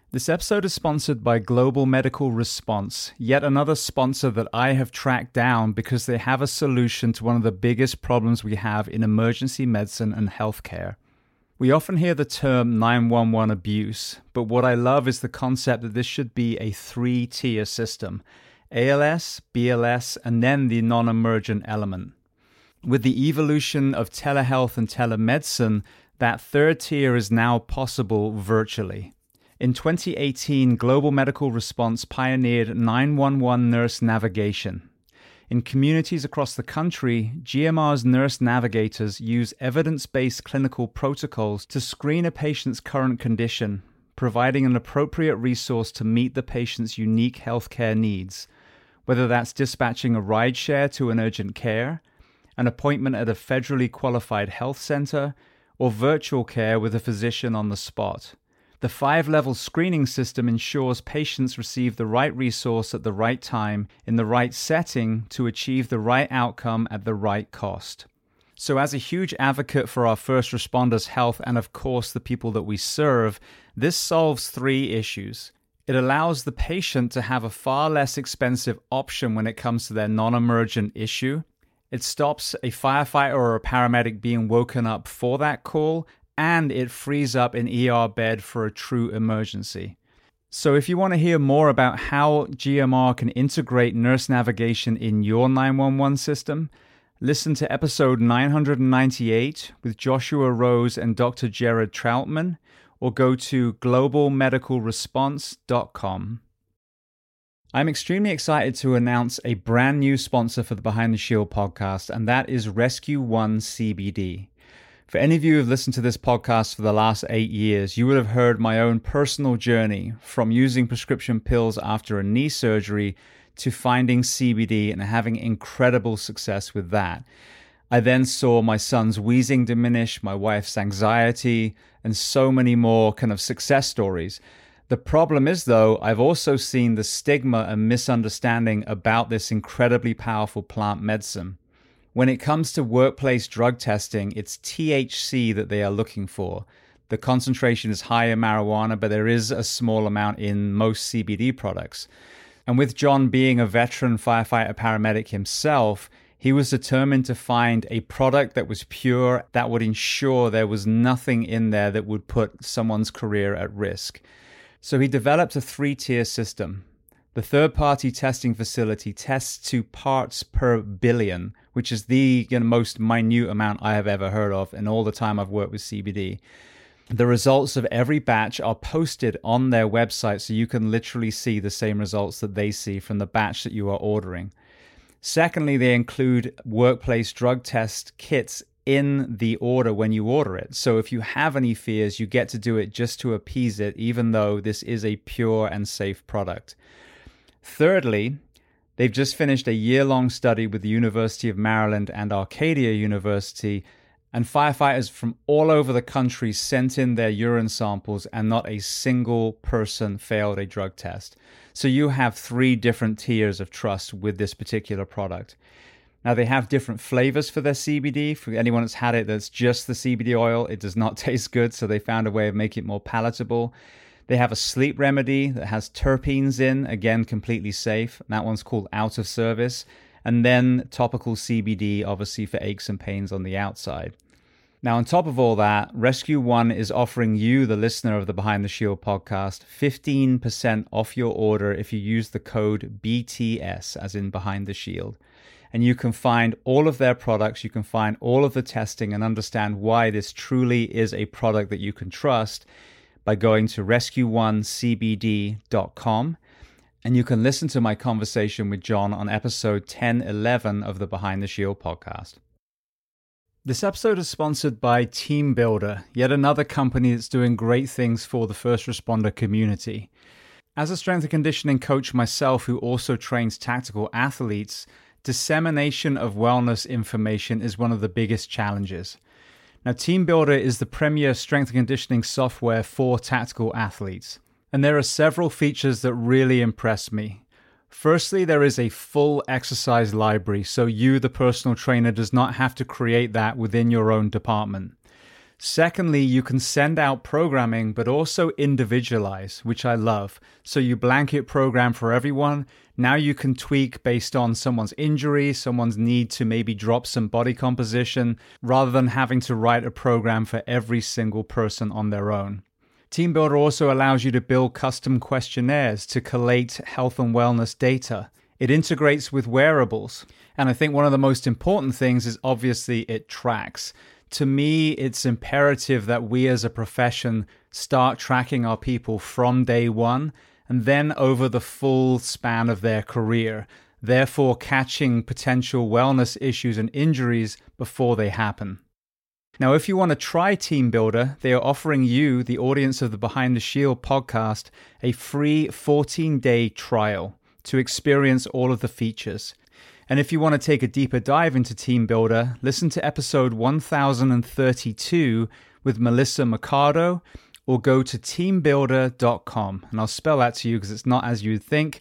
This episode is sponsored by Global Medical Response, yet another sponsor that I have tracked down because they have a solution to one of the biggest problems we have in emergency medicine and healthcare. We often hear the term 911 abuse, but what I love is the concept that this should be a 3-tier system: ALS, BLS, and then the non-emergent element. With the evolution of telehealth and telemedicine, that third tier is now possible virtually. In 2018, Global Medical Response pioneered 911 nurse navigation. In communities across the country, GMR's nurse navigators use evidence-based clinical protocols to screen a patient's current condition, providing an appropriate resource to meet the patient's unique healthcare needs, whether that's dispatching a rideshare to an urgent care, an appointment at a federally qualified health center, or virtual care with a physician on the spot. The 5-level screening system ensures patients receive the right resource at the right time in the right setting to achieve the right outcome at the right cost. So as a huge advocate for our first responders' health and of course the people that we serve, this solves 3 issues. It allows the patient to have a far less expensive option when it comes to their non-emergent issue. It stops a firefighter or a paramedic being woken up for that call, and it frees up an ER bed for a true emergency. So if you want to hear more about how GMR can integrate nurse navigation in your 911 system, listen to episode 998 with Joshua Rose and Dr. Jared Troutman, or go to globalmedicalresponse.com. I'm extremely excited to announce a brand new sponsor for the Behind the Shield podcast, and that is Rescue One CBD. For any of you who have listened to this podcast for the last 8 years, you would have heard my own personal journey from using prescription pills after a knee surgery to finding CBD and having incredible success with that. I then saw my son's wheezing diminish, my wife's anxiety, and so many more kind of success stories. The problem is, though, I've also seen the stigma and misunderstanding about this incredibly powerful plant medicine. When it comes to workplace drug testing, it's THC that they are looking for. The concentration is high in marijuana, but there is a small amount in most CBD products. And with John being a veteran firefighter paramedic himself, he was determined to find a product that was pure, that would ensure there was nothing in there that would put someone's career at risk. So he developed a 3-tier system. The third-party testing facility tests to parts per billion, which is the most minute amount I have ever heard of in all the time I've worked with CBD. The results of every batch are posted on their website, so you can literally see the same results that they see from the batch that you are ordering. Secondly, they include workplace drug test kits in the order when you order it. So if you have any fears, you get to do it just to appease it, even though this is a pure and safe product. Thirdly, they've just finished a year-long study with the University of Maryland and Arcadia University, and firefighters from all over the country sent in their urine samples, and not a single person failed a drug test. So you have 3 different tiers of trust with this particular product. Now, they have different flavors for their CBD. For anyone that's had it, that's just the CBD oil. It does not taste good, so they found a way of making it more palatable. They have a sleep remedy that has terpenes in, again, completely safe. That one's called Out of Service. And then topical CBD, obviously, for aches and pains on the outside. Now, on top of all that, Rescue One is offering you, the listener of the Behind the Shield podcast, 15% off your order if you use the code BTS, as in Behind the Shield. And you can find all of their products, you can find all of the testing and understand why this truly is a product that you can trust by going to rescueonecbd.com, and you can listen to my conversation with John on episode 1011 of the Behind the Shield podcast. This episode is sponsored by TeamBuildr, yet another company that's doing great things for the first responder community. As a strength and conditioning coach myself who also trains tactical athletes, dissemination of wellness information is one of the biggest challenges. Now, TeamBuildr is the premier strength and conditioning software for tactical athletes, and there are several features that really impress me. Firstly, there is a full exercise library, so you, the personal trainer, does not have to create that within your own department. Secondly, you can send out programming, but also individualize, which I love. So you blanket program for everyone. Now you can tweak based on someone's injury, someone's need to maybe drop some body composition, rather than having to write a program for every single person on their own. TeamBuildr also allows you to build custom questionnaires to collate health and wellness data. It integrates with wearables. And I think one of the most important things is obviously it tracks. To me, it's imperative that we as a profession start tracking our people from day one and then over the full span of their career, therefore catching potential wellness issues and injuries before they happen. Now, if you want to try TeamBuildr, they are offering you, the audience of the Behind the Shield podcast, a free 14-day trial to experience all of the features. And if you want to take a deeper dive into TeamBuildr, listen to episode 1032 with Melissa Mercado, or go to teambuildr.com. And I'll spell that to you because it's not as you'd think.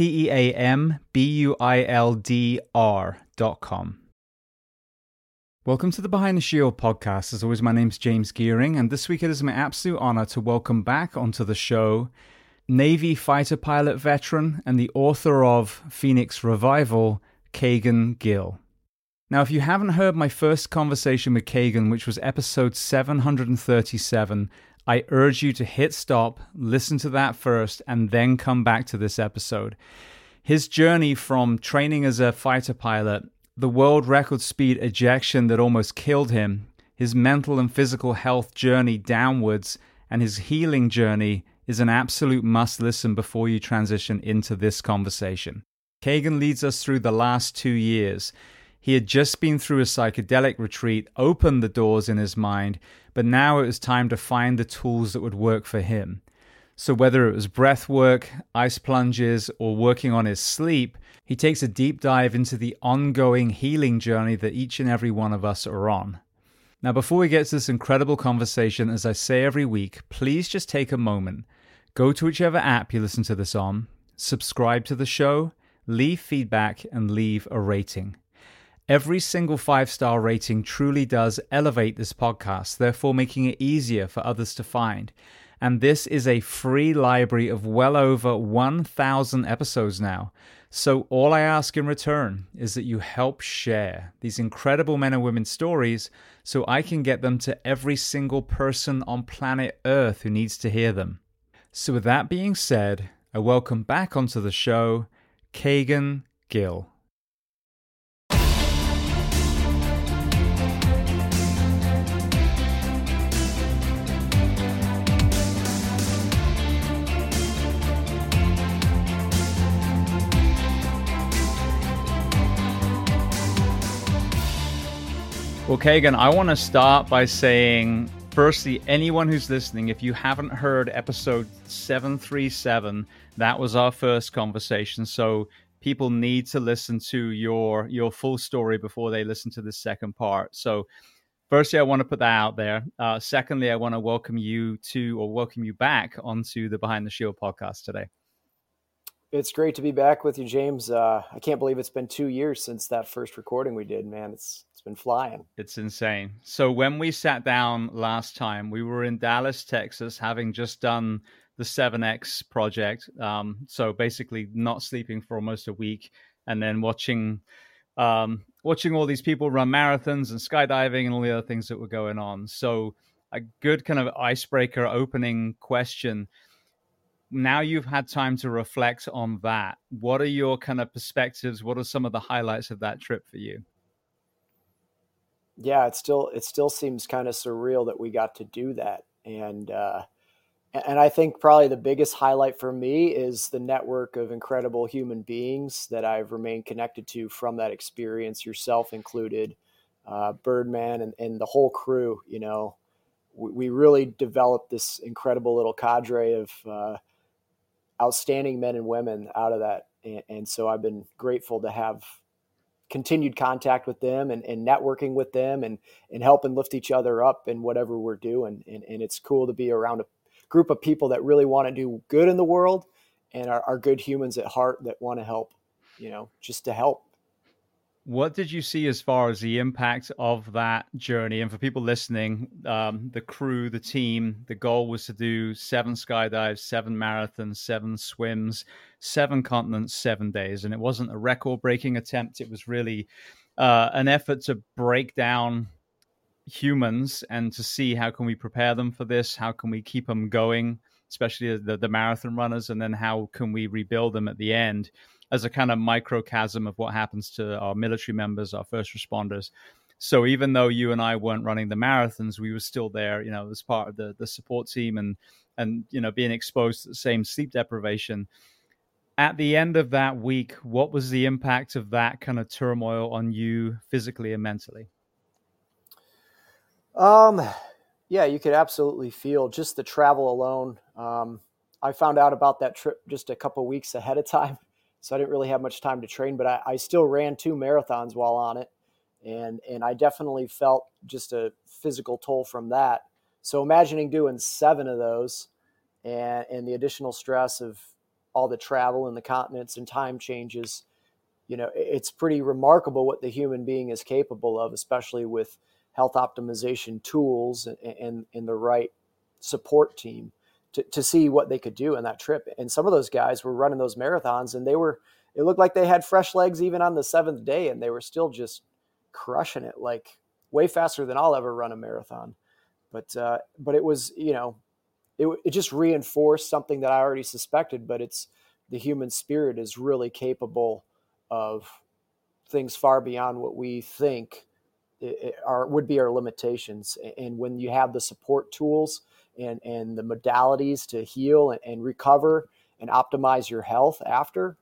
TeamBuildr.com. Welcome to the Behind the Shield podcast. As always, my name's James Gearing, and this week it is my absolute honor to welcome back onto the show Navy fighter pilot veteran and the author of Phoenix Revival, Kagan Gill. Now, if you haven't heard my first conversation with Kagan, which was episode 737, I urge you to hit stop, listen to that first, and then come back to this episode. His journey from training as a fighter pilot, the world record speed ejection that almost killed him, his mental and physical health journey downwards, and his healing journey is an absolute must listen before you transition into this conversation. Kagan leads us through the last 2 years. He had just been through a psychedelic retreat, opened the doors in his mind, but now it was time to find the tools that would work for him. So whether it was breath work, ice plunges, or working on his sleep, he takes a deep dive into the ongoing healing journey that each and every one of us are on. Now, before we get to this incredible conversation, as I say every week, please just take a moment. Go to whichever app you listen to this on, subscribe to the show, leave feedback, and leave a rating. Every single 5-star rating truly does elevate this podcast, therefore making it easier for others to find. And this is a free library of well over 1,000 episodes now. So all I ask in return is that you help share these incredible men and women's stories so I can get them to every single person on planet Earth who needs to hear them. So with that being said, I welcome back onto the show, Kagan Gill. Well, Kagan, I want to start by saying, firstly, anyone who's listening, if you haven't heard episode 737, that was our first conversation. So people need to listen to your full story before they listen to the second part. So firstly, I want to put that out there. Secondly, I want to welcome you back onto the Behind the Shield podcast today. It's great to be back with you, James. I can't believe it's been 2 years since that first recording we did, man. It's been flying. It's insane. So when we sat down last time, we were in Dallas, Texas, having just done the 7X project. So basically not sleeping for almost a week, and then watching all these people run marathons and skydiving and all the other things that were going on. So a good kind of icebreaker opening question. Now you've had time to reflect on that. What are your kind of perspectives? What are some of the highlights of that trip for you? Yeah, it still seems kind of surreal that we got to do that. And I think probably the biggest highlight for me is the network of incredible human beings that I've remained connected to from that experience, yourself included, Birdman and the whole crew. You know, we really developed this incredible little cadre of outstanding men and women out of that. And so I've been grateful to have continued contact with them and networking with them and helping lift each other up in whatever we're doing. And it's cool to be around a group of people that really want to do good in the world and are good humans at heart that want to help, just to help. What did you see as far as the impact of that journey? And for people listening, the crew, the team, the goal was to do 7 skydives, 7 marathons, 7 swims, 7 continents, 7 days. And it wasn't a record-breaking attempt. It was really an effort to break down humans and to see how can we prepare them for this, how can we keep them going, especially the marathon runners, and then how can we rebuild them at the end as a kind of microcosm of what happens to our military members, our first responders. So even though you and I weren't running the marathons, we were still there, as part of the support team, and being exposed to the same sleep deprivation. At the end of that week, what was the impact of that kind of turmoil on you physically and mentally? Yeah, you could absolutely feel just the travel alone. I found out about that trip just a couple weeks ahead of time, so I didn't really have much time to train, but I still ran 2 marathons while on it. And I definitely felt just a physical toll from that. So imagining doing 7 of those and the additional stress of all the travel and the continents and time changes, it's pretty remarkable what the human being is capable of, especially with health optimization tools and the right support team to see what they could do in that trip. And some of those guys were running those marathons and it looked like they had fresh legs even on the 7th day, and they were still just crushing it, like way faster than I'll ever run a marathon. But it was, it just reinforced something that I already suspected, but it's the human spirit is really capable of things far beyond what we think would be our limitations. And when you have the support tools and the modalities to heal and recover and optimize your health after,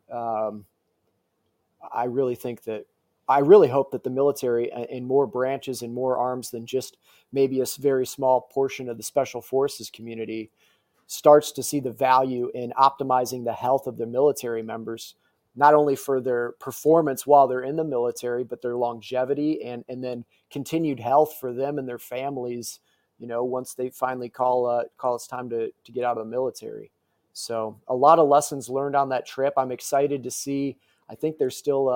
I really hope that the military in more branches and more arms than just maybe a very small portion of the special forces community starts to see the value in optimizing the health of their military members, not only for their performance while they're in the military, but their longevity and then continued health for them and their families, once they finally call it's time to get out of the military. So a lot of lessons learned on that trip. I'm excited to see. I think there's still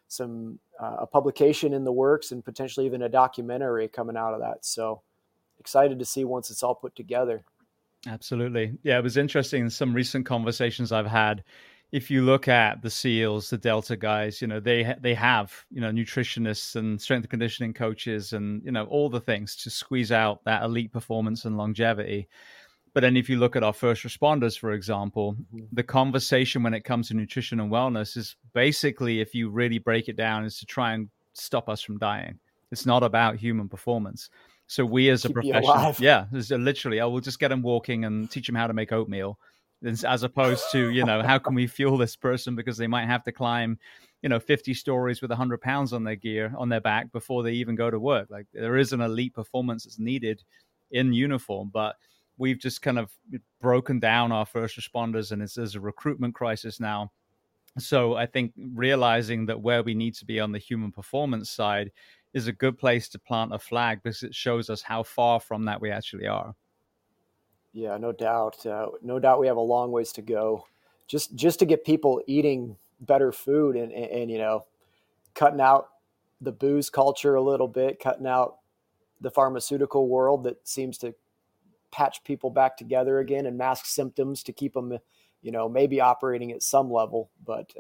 a publication in the works and potentially even a documentary coming out of that. So excited to see once it's all put together. Absolutely. Yeah, it was interesting in some recent conversations I've had. If you look at the SEALs, the Delta guys, they have, nutritionists and strength and conditioning coaches and, all the things to squeeze out that elite performance and longevity. But then if you look at our first responders, for example, the conversation when it comes to nutrition and wellness is basically, if you really break it down, is to try and stop us from dying. It's not about human performance. So we as a profession, literally, I will just get them walking and teach them how to make oatmeal, as opposed to, how can we fuel this person because they might have to climb, 50 stories with 100 pounds on their back before they even go to work. Like there is an elite performance that's needed in uniform, but we've just kind of broken down our first responders, and there's a recruitment crisis now. So I think realizing that where we need to be on the human performance side is a good place to plant a flag, because it shows us how far from that we actually are. Yeah, no doubt. No doubt we have a long ways to go just to get people eating better food and cutting out the booze culture a little bit, cutting out the pharmaceutical world that seems to patch people back together again and mask symptoms to keep them, maybe operating at some level. But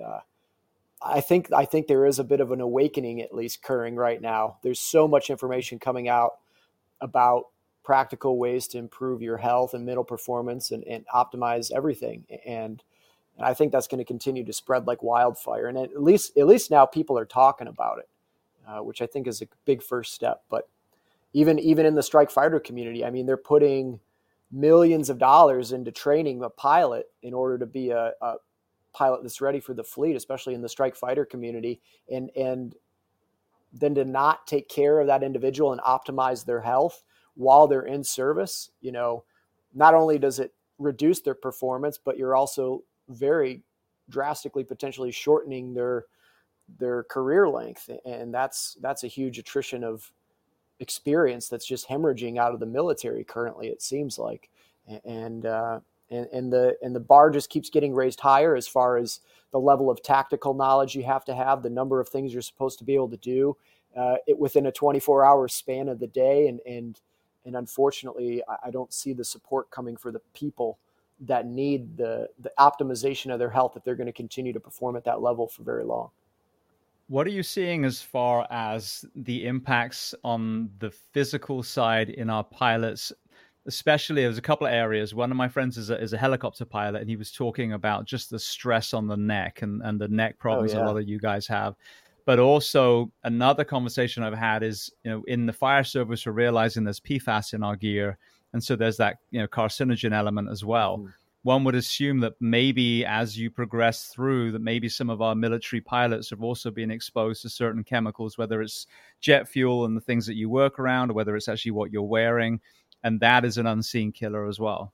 I think there is a bit of an awakening, at least occurring right now. There's so much information coming out about practical ways to improve your health and mental performance and optimize everything. And I think that's going to continue to spread like wildfire. And at least now people are talking about it, which I think is a big first step. But even in the strike fighter community, I mean, they're putting millions of dollars into training a pilot in order to be a pilot that's ready for the fleet, especially in the strike fighter community. And then to not take care of that individual and optimize their health while they're in service, not only does it reduce their performance, but you're also very drastically potentially shortening their career length. And that's a huge attrition of experience that's just hemorrhaging out of the military currently, it seems like. And And the bar just keeps getting raised higher as far as the level of tactical knowledge you have to have, the number of things you're supposed to be able to do it within a 24-hour span of the day. And unfortunately, I don't see the support coming for the people that need the optimization of their health if they're going to continue to perform at that level for very long. What are you seeing as far as the impacts on the physical side in our pilots? Especially, there's a couple of areas. One of my friends is a helicopter pilot, and he was talking about just the stress on the neck and the neck problems a lot of you guys have. But also another conversation I've had is, in the fire service, we're realizing there's PFAS in our gear. And so there's that, carcinogen element as well. Mm. One would assume that maybe as you progress through, that maybe some of our military pilots have also been exposed to certain chemicals, whether it's jet fuel and the things that you work around, or whether it's actually what you're wearing. And that is an unseen killer as well.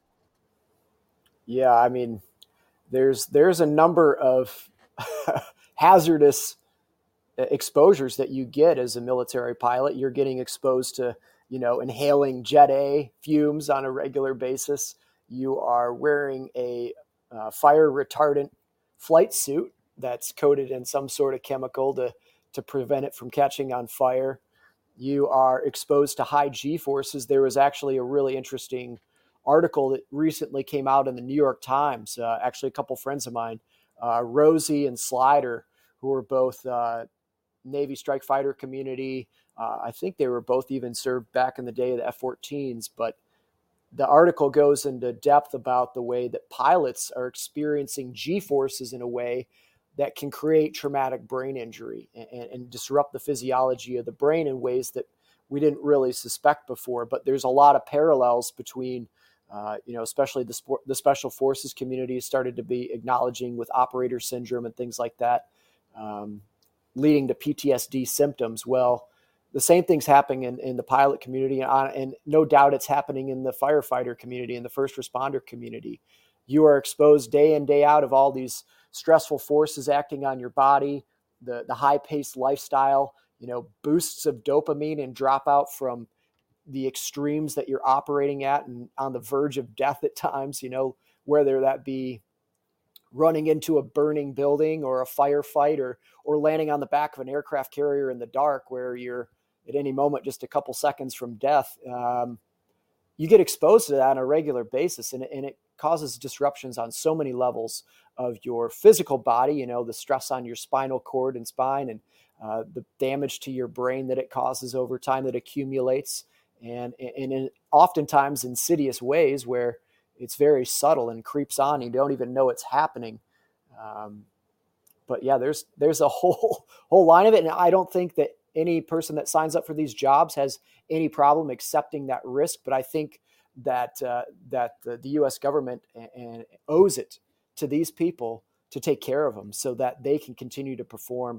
Yeah, I mean, there's a number of hazardous exposures that you get as a military pilot. You're getting exposed to, inhaling Jet A fumes on a regular basis. You are wearing a fire retardant flight suit that's coated in some sort of chemical to prevent it from catching on fire. You are exposed to high G forces. There was actually a really interesting article that recently came out in the New York Times. Actually, a couple friends of mine, Rosie and Slider, who were both Navy strike fighter community. I think they were both even served back in the day of the F-14s. But the article goes into depth about the way that pilots are experiencing G forces in a way that can create traumatic brain injury and disrupt the physiology of the brain in ways that we didn't really suspect before. But there's a lot of parallels between, especially the special forces community started to be acknowledging with operator syndrome and things like that, leading to PTSD symptoms. Well, the same thing's happening in the pilot community, and no doubt it's happening in the firefighter community and the first responder community. You are exposed day in, day out of all these stressful forces acting on your body, the high-paced lifestyle, boosts of dopamine and dropout from the extremes that you're operating at and on the verge of death at times, whether that be running into a burning building or a firefight or landing on the back of an aircraft carrier in the dark where you're at any moment just a couple seconds from death. You get exposed to that on a regular basis, and it causes disruptions on so many levels of your physical body, the stress on your spinal cord and spine, and the damage to your brain that it causes over time that accumulates, and in oftentimes insidious ways where it's very subtle and creeps on. You don't even know it's happening. But yeah, there's a whole line of it. And I don't think that any person that signs up for these jobs has any problem accepting that risk. But I think that the U.S. government owes it to these people to take care of them so that they can continue to perform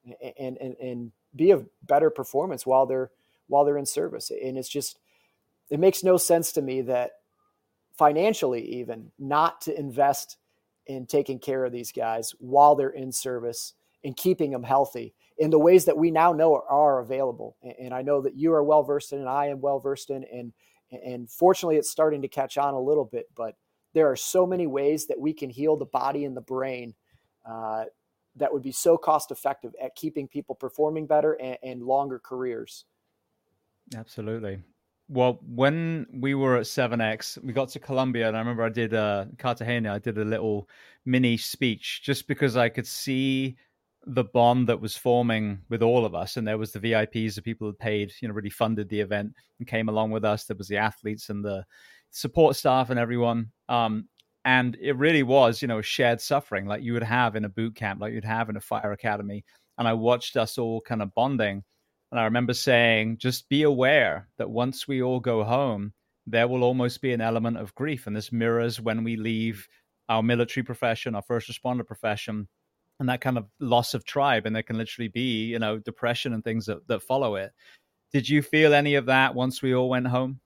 and be of better performance while they're in service. And it makes no sense to me that financially even not to invest in taking care of these guys while they're in service and keeping them healthy in the ways that we now know are available. And I know that you are well-versed in, and I am well-versed in, and fortunately it's starting to catch on a little bit, but there are so many ways that we can heal the body and the brain that would be so cost effective at keeping people performing better and longer careers. Absolutely. Well, when we were at 7X, we got to Colombia, and I remember I did Cartagena. I did a little mini speech just because I could see the bond that was forming with all of us. And there was the VIPs, the people that paid, really funded the event and came along with us. There was the athletes and the support staff and everyone. And it really was, shared suffering like you would have in a boot camp, like you'd have in a fire academy. And I watched us all kind of bonding. And I remember saying, just be aware that once we all go home, there will almost be an element of grief. And this mirrors when we leave our military profession, our first responder profession, and that kind of loss of tribe. And there can literally be, depression and things that follow it. Did you feel any of that once we all went home?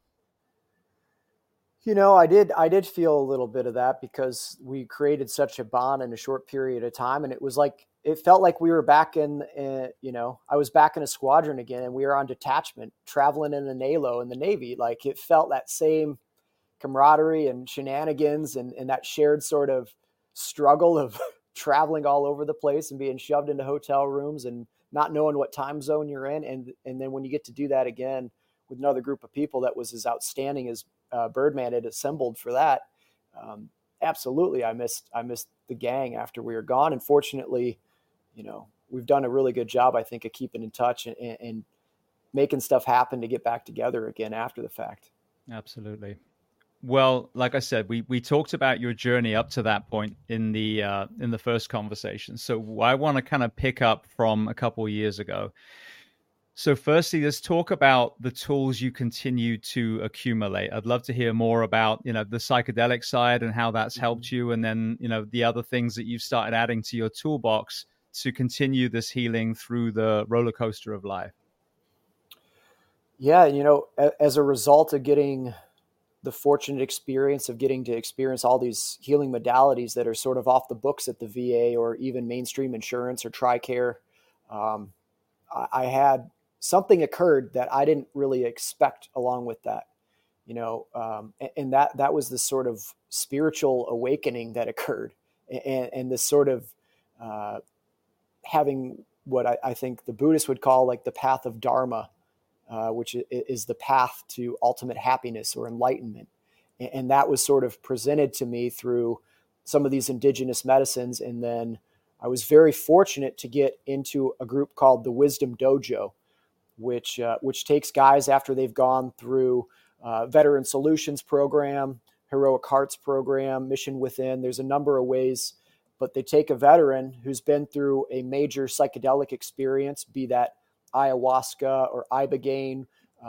I did feel a little bit of that because we created such a bond in a short period of time. And it felt like we were back I was back in a squadron again, and we were on detachment traveling in a NALO in the Navy. Like it felt that same camaraderie and shenanigans and that shared sort of struggle of traveling all over the place and being shoved into hotel rooms and not knowing what time zone you're in. And then when you get to do that again with another group of people that was as outstanding as Birdman had assembled for that, absolutely, I missed the gang after we were gone. And fortunately, we've done a really good job, I think, of keeping in touch and making stuff happen to get back together again after the fact. Absolutely. Well, like I said, we talked about your journey up to that point in the first conversation. So I want to kind of pick up from a couple of years ago. So firstly, let's talk about the tools you continue to accumulate. I'd love to hear more about, the psychedelic side and how that's helped you. And then, the other things that you've started adding to your toolbox to continue this healing through the roller coaster of life. Yeah. As a result of getting the fortunate experience of getting to experience all these healing modalities that are sort of off the books at the VA or even mainstream insurance or TRICARE, I had something occurred that I didn't really expect along with that, and that was this sort of spiritual awakening that occurred, and this sort of having what I think the Buddhists would call like the path of Dharma, which is the path to ultimate happiness or enlightenment. And that was sort of presented to me through some of these indigenous medicines. And then I was very fortunate to get into a group called the Wisdom Dojo, which takes guys after they've gone through Veteran Solutions Program, Heroic Hearts Program, Mission Within. There's a number of ways, but they take a veteran who's been through a major psychedelic experience, be that ayahuasca or ibogaine,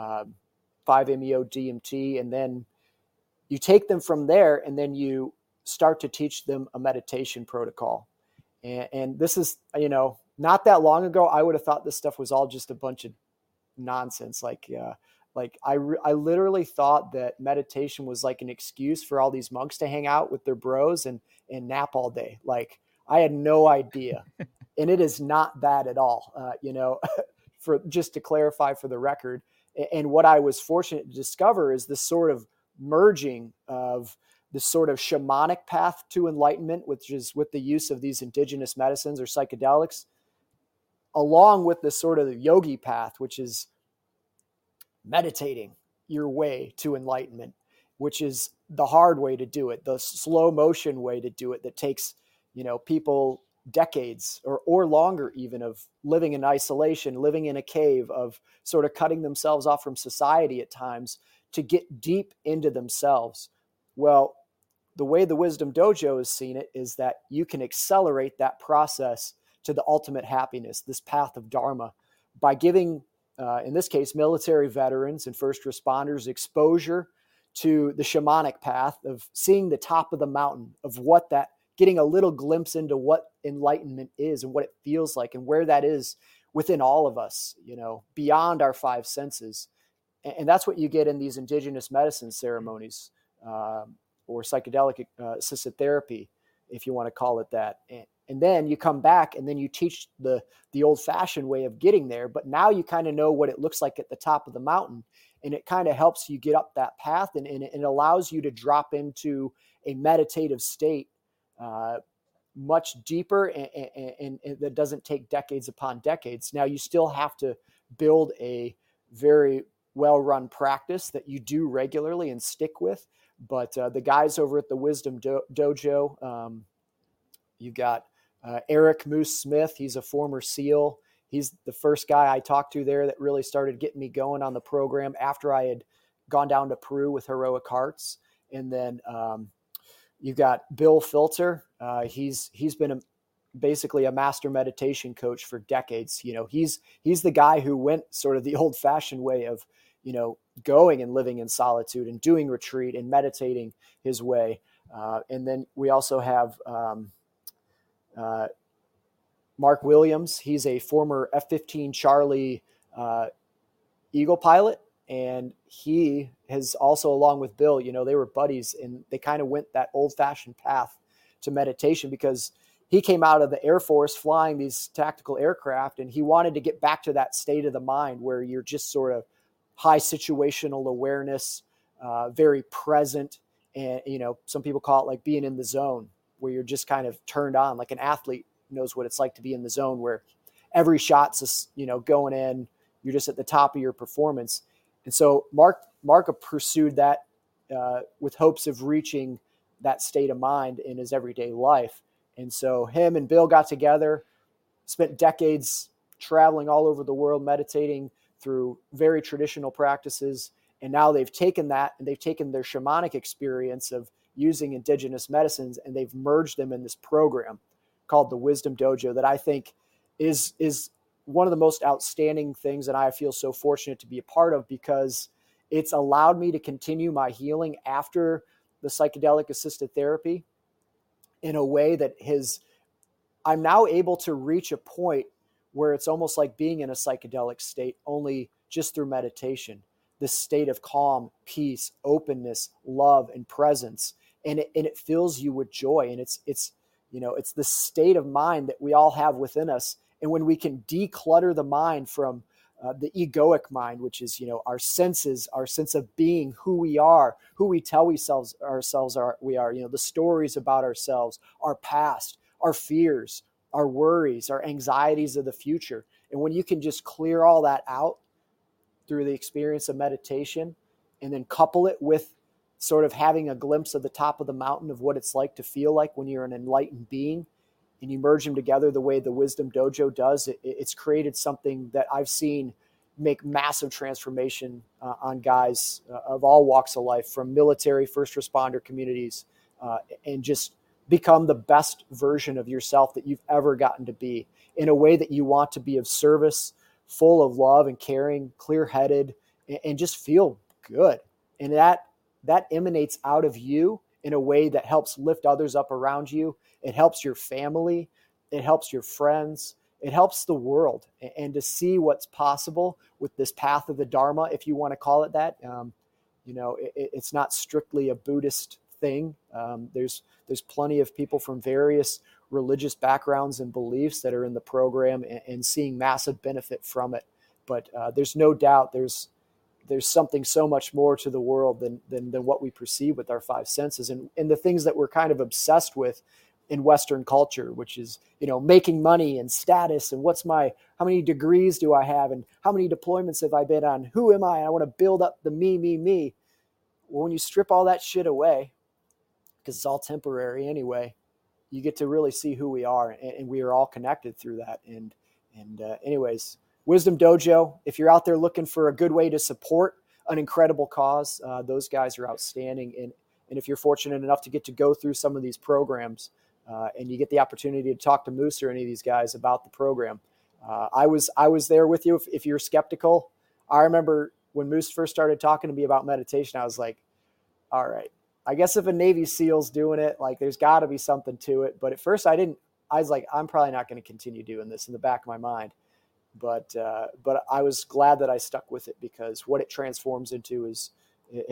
5-MeO DMT, and then you take them from there and then you start to teach them a meditation protocol. And this is, not that long ago, I would have thought this stuff was all just a bunch of nonsense. I literally thought that meditation was like an excuse for all these monks to hang out with their bros and nap all day. Like, I had no idea. And it is not that at all, for just to clarify for the record. And what I was fortunate to discover is this sort of merging of this sort of shamanic path to enlightenment, which is with the use of these indigenous medicines or psychedelics, along with this sort of yogi path, which is meditating your way to enlightenment, which is the hard way to do it, the slow motion way to do it that takes, people decades or longer even of living in isolation, living in a cave, of sort of cutting themselves off from society at times to get deep into themselves. Well, the way the Wisdom Dojo has seen it is that you can accelerate that process to the ultimate happiness, this path of Dharma, by giving, in this case, military veterans and first responders exposure to the shamanic path of seeing the top of the mountain, of what that, getting a little glimpse into what enlightenment is and what it feels like and where that is within all of us, beyond our five senses. And that's what you get in these indigenous medicine ceremonies, or psychedelic assisted therapy, if you want to call it that. And then you come back and then you teach the old fashioned way of getting there. But now you kind of know what it looks like at the top of the mountain. And it kind of helps you get up that path, and it allows you to drop into a meditative state much deeper, and that doesn't take decades upon decades. Now, you still have to build a very well-run practice that you do regularly and stick with. But the guys over at the Wisdom Dojo, you've got Eric Moose Smith. He's a former SEAL. He's the first guy I talked to there that really started getting me going on the program after I had gone down to Peru with Heroic Hearts. And then you've got Bill Filter. He's been basically a master meditation coach for decades. He's the guy who went sort of the old fashioned way of, going and living in solitude and doing retreat and meditating his way. And then we also have Mark Williams. He's a former F-15 Charlie Eagle pilot. And he has also, along with Bill, they were buddies, and they kind of went that old fashioned path to meditation because he came out of the Air Force flying these tactical aircraft, and he wanted to get back to that state of the mind where you're just sort of high situational awareness, very present, And, some people call it like being in the zone, where you're just kind of turned on, like an athlete knows what it's like to be in the zone, where every shot's just, going in, you're just at the top of your performance. And so Mark pursued that with hopes of reaching that state of mind in his everyday life. And so him and Bill got together, spent decades traveling all over the world, meditating through very traditional practices. And now they've taken that and they've taken their shamanic experience of using indigenous medicines, and they've merged them in this program called the Wisdom Dojo that I think is one of the most outstanding things that I feel so fortunate to be a part of, because it's allowed me to continue my healing after the psychedelic assisted therapy in a way that I'm now able to reach a point where it's almost like being in a psychedelic state, only just through meditation, this state of calm, peace, openness, love, and presence. And it fills you with joy. And it's the state of mind that we all have within us. And when we can declutter the mind from the egoic mind, which is, our senses, our sense of being, who we are, who we tell ourselves we are, the stories about ourselves, our past, our fears, our worries, our anxieties of the future. And when you can just clear all that out through the experience of meditation, and then couple it with sort of having a glimpse of the top of the mountain of what it's like to feel like when you're an enlightened being, and you merge them together the way the Wisdom Dojo does, it's created something that I've seen make massive transformation on guys of all walks of life, from military, first responder communities, and just become the best version of yourself that you've ever gotten to be, in a way that you want to be of service, full of love and caring, clear-headed, and just feel good. And that emanates out of you in a way that helps lift others up around you. It helps your family. It helps your friends. It helps the world. And to see what's possible with this path of the Dharma, if you want to call it that, it's not strictly a Buddhist thing. There's plenty of people from various religious backgrounds and beliefs that are in the program and seeing massive benefit from it. But there's no doubt there's something so much more to the world than what we perceive with our five senses, and the things that we're kind of obsessed with in Western culture, which is, making money and status, and how many degrees do I have, and how many deployments have I been on? Who am I? I want to build up the me. Well, when you strip all that shit away, because it's all temporary anyway, you get to really see who we are, and we are all connected through that. And anyways, Wisdom Dojo, if you're out there looking for a good way to support an incredible cause, those guys are outstanding. And if you're fortunate enough to get to go through some of these programs, and you get the opportunity to talk to Moose or any of these guys about the program, I was there with you. If you're skeptical, I remember when Moose first started talking to me about meditation, I was like, all right, I guess if a Navy SEAL's doing it, like, there's got to be something to it. But at first I was like, I'm probably not going to continue doing this, in the back of my mind. But I was glad that I stuck with it, because what it transforms into it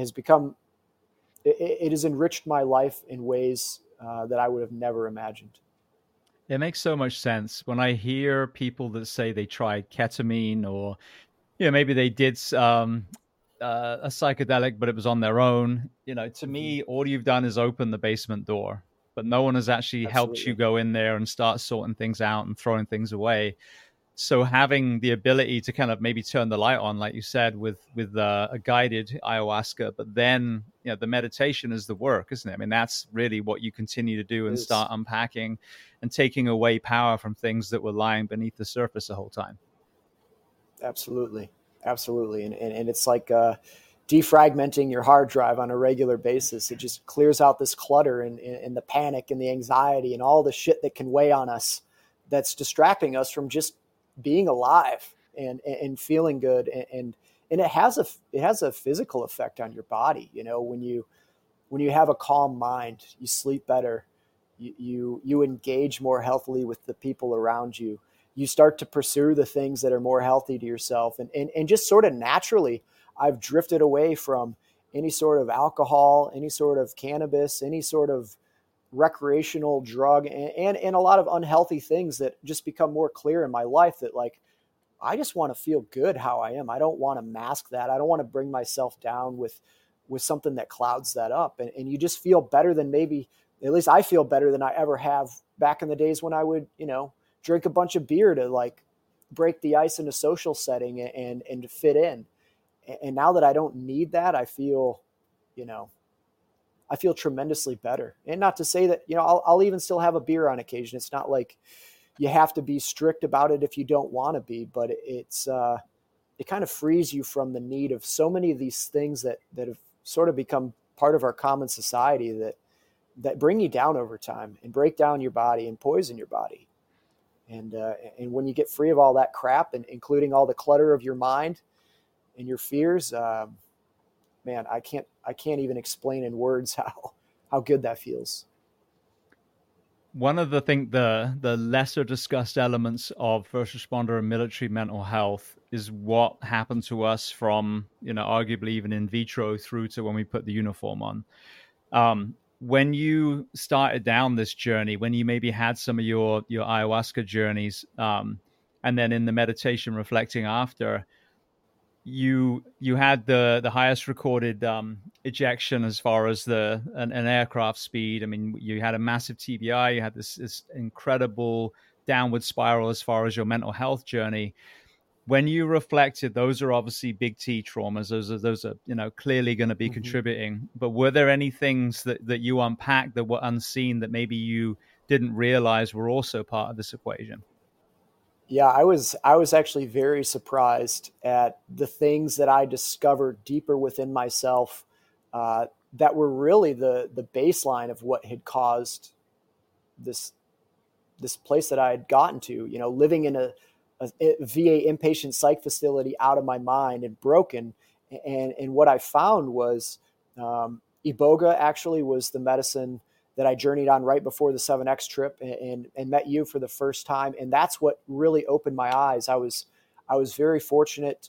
has enriched my life in ways that I would have never imagined. It makes so much sense when I hear people that say they tried ketamine, or maybe they did a psychedelic, but it was on their own. To me, all you've done is open the basement door, but no one has actually helped you go in there and start sorting things out and throwing things away. So having the ability to kind of maybe turn the light on, like you said, with a guided ayahuasca, but then the meditation is the work, isn't it? I mean, that's really what you continue to do and start unpacking and taking away power from things that were lying beneath the surface the whole time. Absolutely. And it's like defragmenting your hard drive on a regular basis. It just clears out this clutter and the panic and the anxiety and all the shit that can weigh on us, that's distracting us from just being alive and feeling good. And it has a physical effect on your body. When you have a calm mind, you sleep better, you engage more healthily with the people around you. You start to pursue the things that are more healthy to yourself. And just sort of naturally, I've drifted away from any sort of alcohol, any sort of cannabis, any sort of recreational drug, and a lot of unhealthy things that just become more clear in my life, that, like, I just want to feel good how I am. I don't want to mask that. I don't want to bring myself down with with something that clouds that up. And you just feel better than maybe, at least I feel better than I ever have back in the days when I would, drink a bunch of beer to like break the ice in a social setting and to fit in. And now that I don't need that, I feel tremendously better. And not to say that, I'll even still have a beer on occasion. It's not like you have to be strict about it if you don't want to be, but it kind of frees you from the need of so many of these things that have sort of become part of our common society that bring you down over time and break down your body and poison your body. And when you get free of all that crap, and including all the clutter of your mind and your fears, man, I can't even explain in words how good that feels. One of the lesser discussed elements of first responder and military mental health is what happened to us from, arguably even in vitro through to when we put the uniform on. When you started down this journey, when you maybe had some of your ayahuasca journeys, and then in the meditation reflecting after, you had the highest recorded ejection as far as an aircraft speed. I mean, you had a massive TBI, you had this incredible downward spiral as far as your mental health journey. When you reflected, those are obviously big T traumas. Those are clearly going to be contributing. But were there any things that you unpacked that were unseen that maybe you didn't realize were also part of this equation? Yeah, I was actually very surprised at the things that I discovered deeper within myself that were really the baseline of what had caused this place that I had gotten to. Living in a VA inpatient psych facility, out of my mind and broken. And what I found was Iboga actually was the medicine that I journeyed on right before the 7X trip and met you for the first time. And that's what really opened my eyes. I was very fortunate.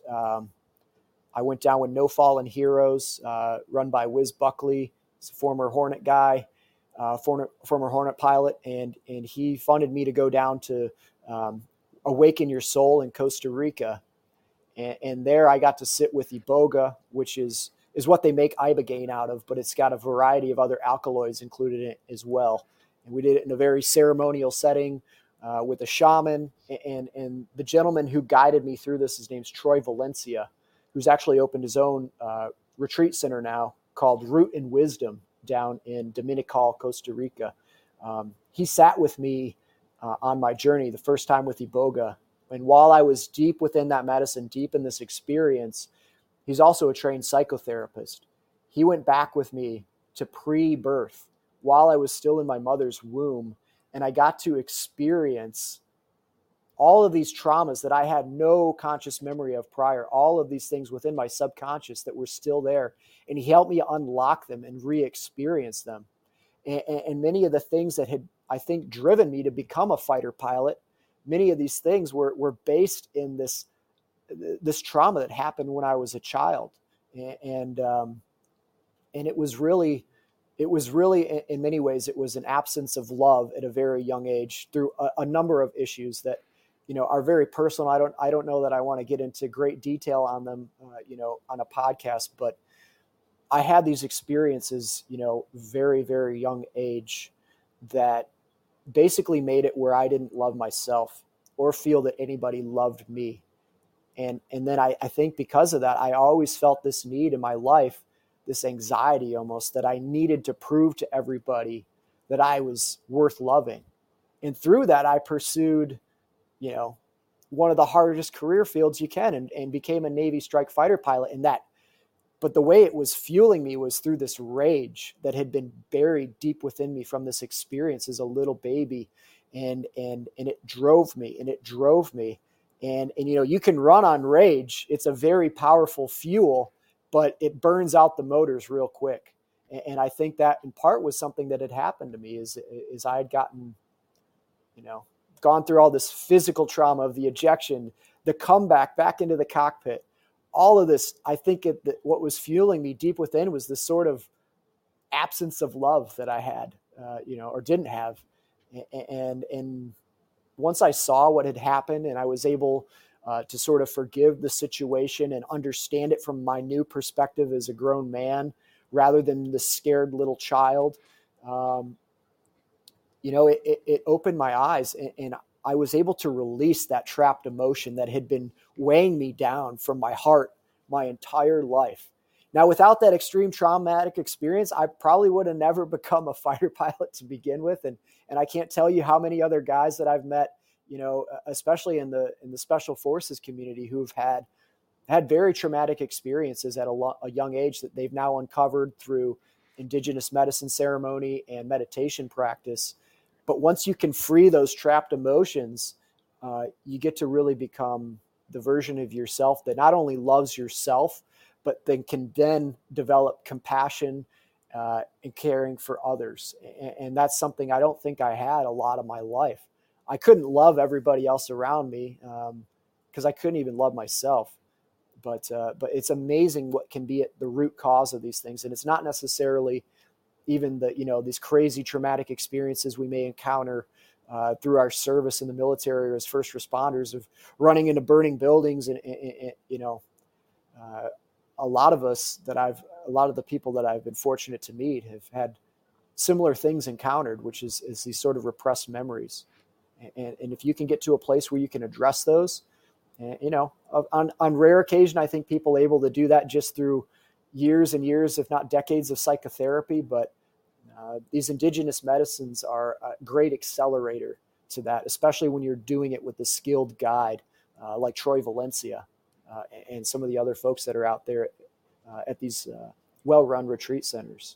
I went down with No Fallen Heroes, run by Wiz Buckley. He's a former Hornet guy, former Hornet pilot. And he funded me to go down to Awaken Your Soul in Costa Rica. And there I got to sit with Iboga, which is what they make ibogaine out of, but it's got a variety of other alkaloids included in it as well. And we did it in a very ceremonial setting with a shaman. And the gentleman who guided me through this, his name's Troy Valencia, who's actually opened his own retreat center now called Root and Wisdom down in Dominical, Costa Rica. He sat with me on my journey the first time with Iboga. And while I was deep within that medicine, deep in this experience, he's also a trained psychotherapist. He went back with me to pre-birth while I was still in my mother's womb. And I got to experience all of these traumas that I had no conscious memory of prior, all of these things within my subconscious that were still there. And he helped me unlock them and re-experience them. And many of the things that had, I think, driven me to become a fighter pilot, many of these things were based in this trauma that happened when I was a child. And it was really, in many ways, it was an absence of love at a very young age through a number of issues that, are very personal. I don't know that I want to get into great detail on them, on a podcast, but I had these experiences, very, very young age that basically made it where I didn't love myself or feel that anybody loved me. And then I think because of that, I always felt this need in my life, this anxiety almost, that I needed to prove to everybody that I was worth loving. And through that, I pursued, one of the hardest career fields you can and became a Navy strike fighter pilot in that. But the way it was fueling me was through this rage that had been buried deep within me from this experience as a little baby. And it drove me. And you can run on rage. It's a very powerful fuel, but it burns out the motors real quick. And I think that in part was something that had happened to me is I had gotten, gone through all this physical trauma of the ejection, the comeback back into the cockpit, all of this. I think what was fueling me deep within was this sort of absence of love that I had, or didn't have. And once I saw what had happened and I was able to sort of forgive the situation and understand it from my new perspective as a grown man, rather than the scared little child. It opened my eyes, and I was able to release that trapped emotion that had been weighing me down from my heart my entire life. Now, without that extreme traumatic experience, I probably would have never become a fighter pilot to begin with. And I can't tell you how many other guys that I've met, especially in the special forces community, who've had very traumatic experiences at a young age that they've now uncovered through indigenous medicine ceremony and meditation practice. But once you can free those trapped emotions, you get to really become the version of yourself that not only loves yourself, but then can then develop compassion and caring for others. And that's something I don't think I had a lot of my life. I couldn't love everybody else around me because I couldn't even love myself. But it's amazing what can be at the root cause of these things. And it's not necessarily even these crazy traumatic experiences we may encounter through our service in the military or as first responders of running into burning buildings. And a lot of the people that I've been fortunate to meet have had similar things encountered, which is these sort of repressed memories. And if you can get to a place where you can address those, on rare occasion, I think people are able to do that just through years and years, if not decades of psychotherapy. But these indigenous medicines are a great accelerator to that, especially when you're doing it with a skilled guide like Troy Valencia and some of the other folks that are out there at these well-run retreat centers.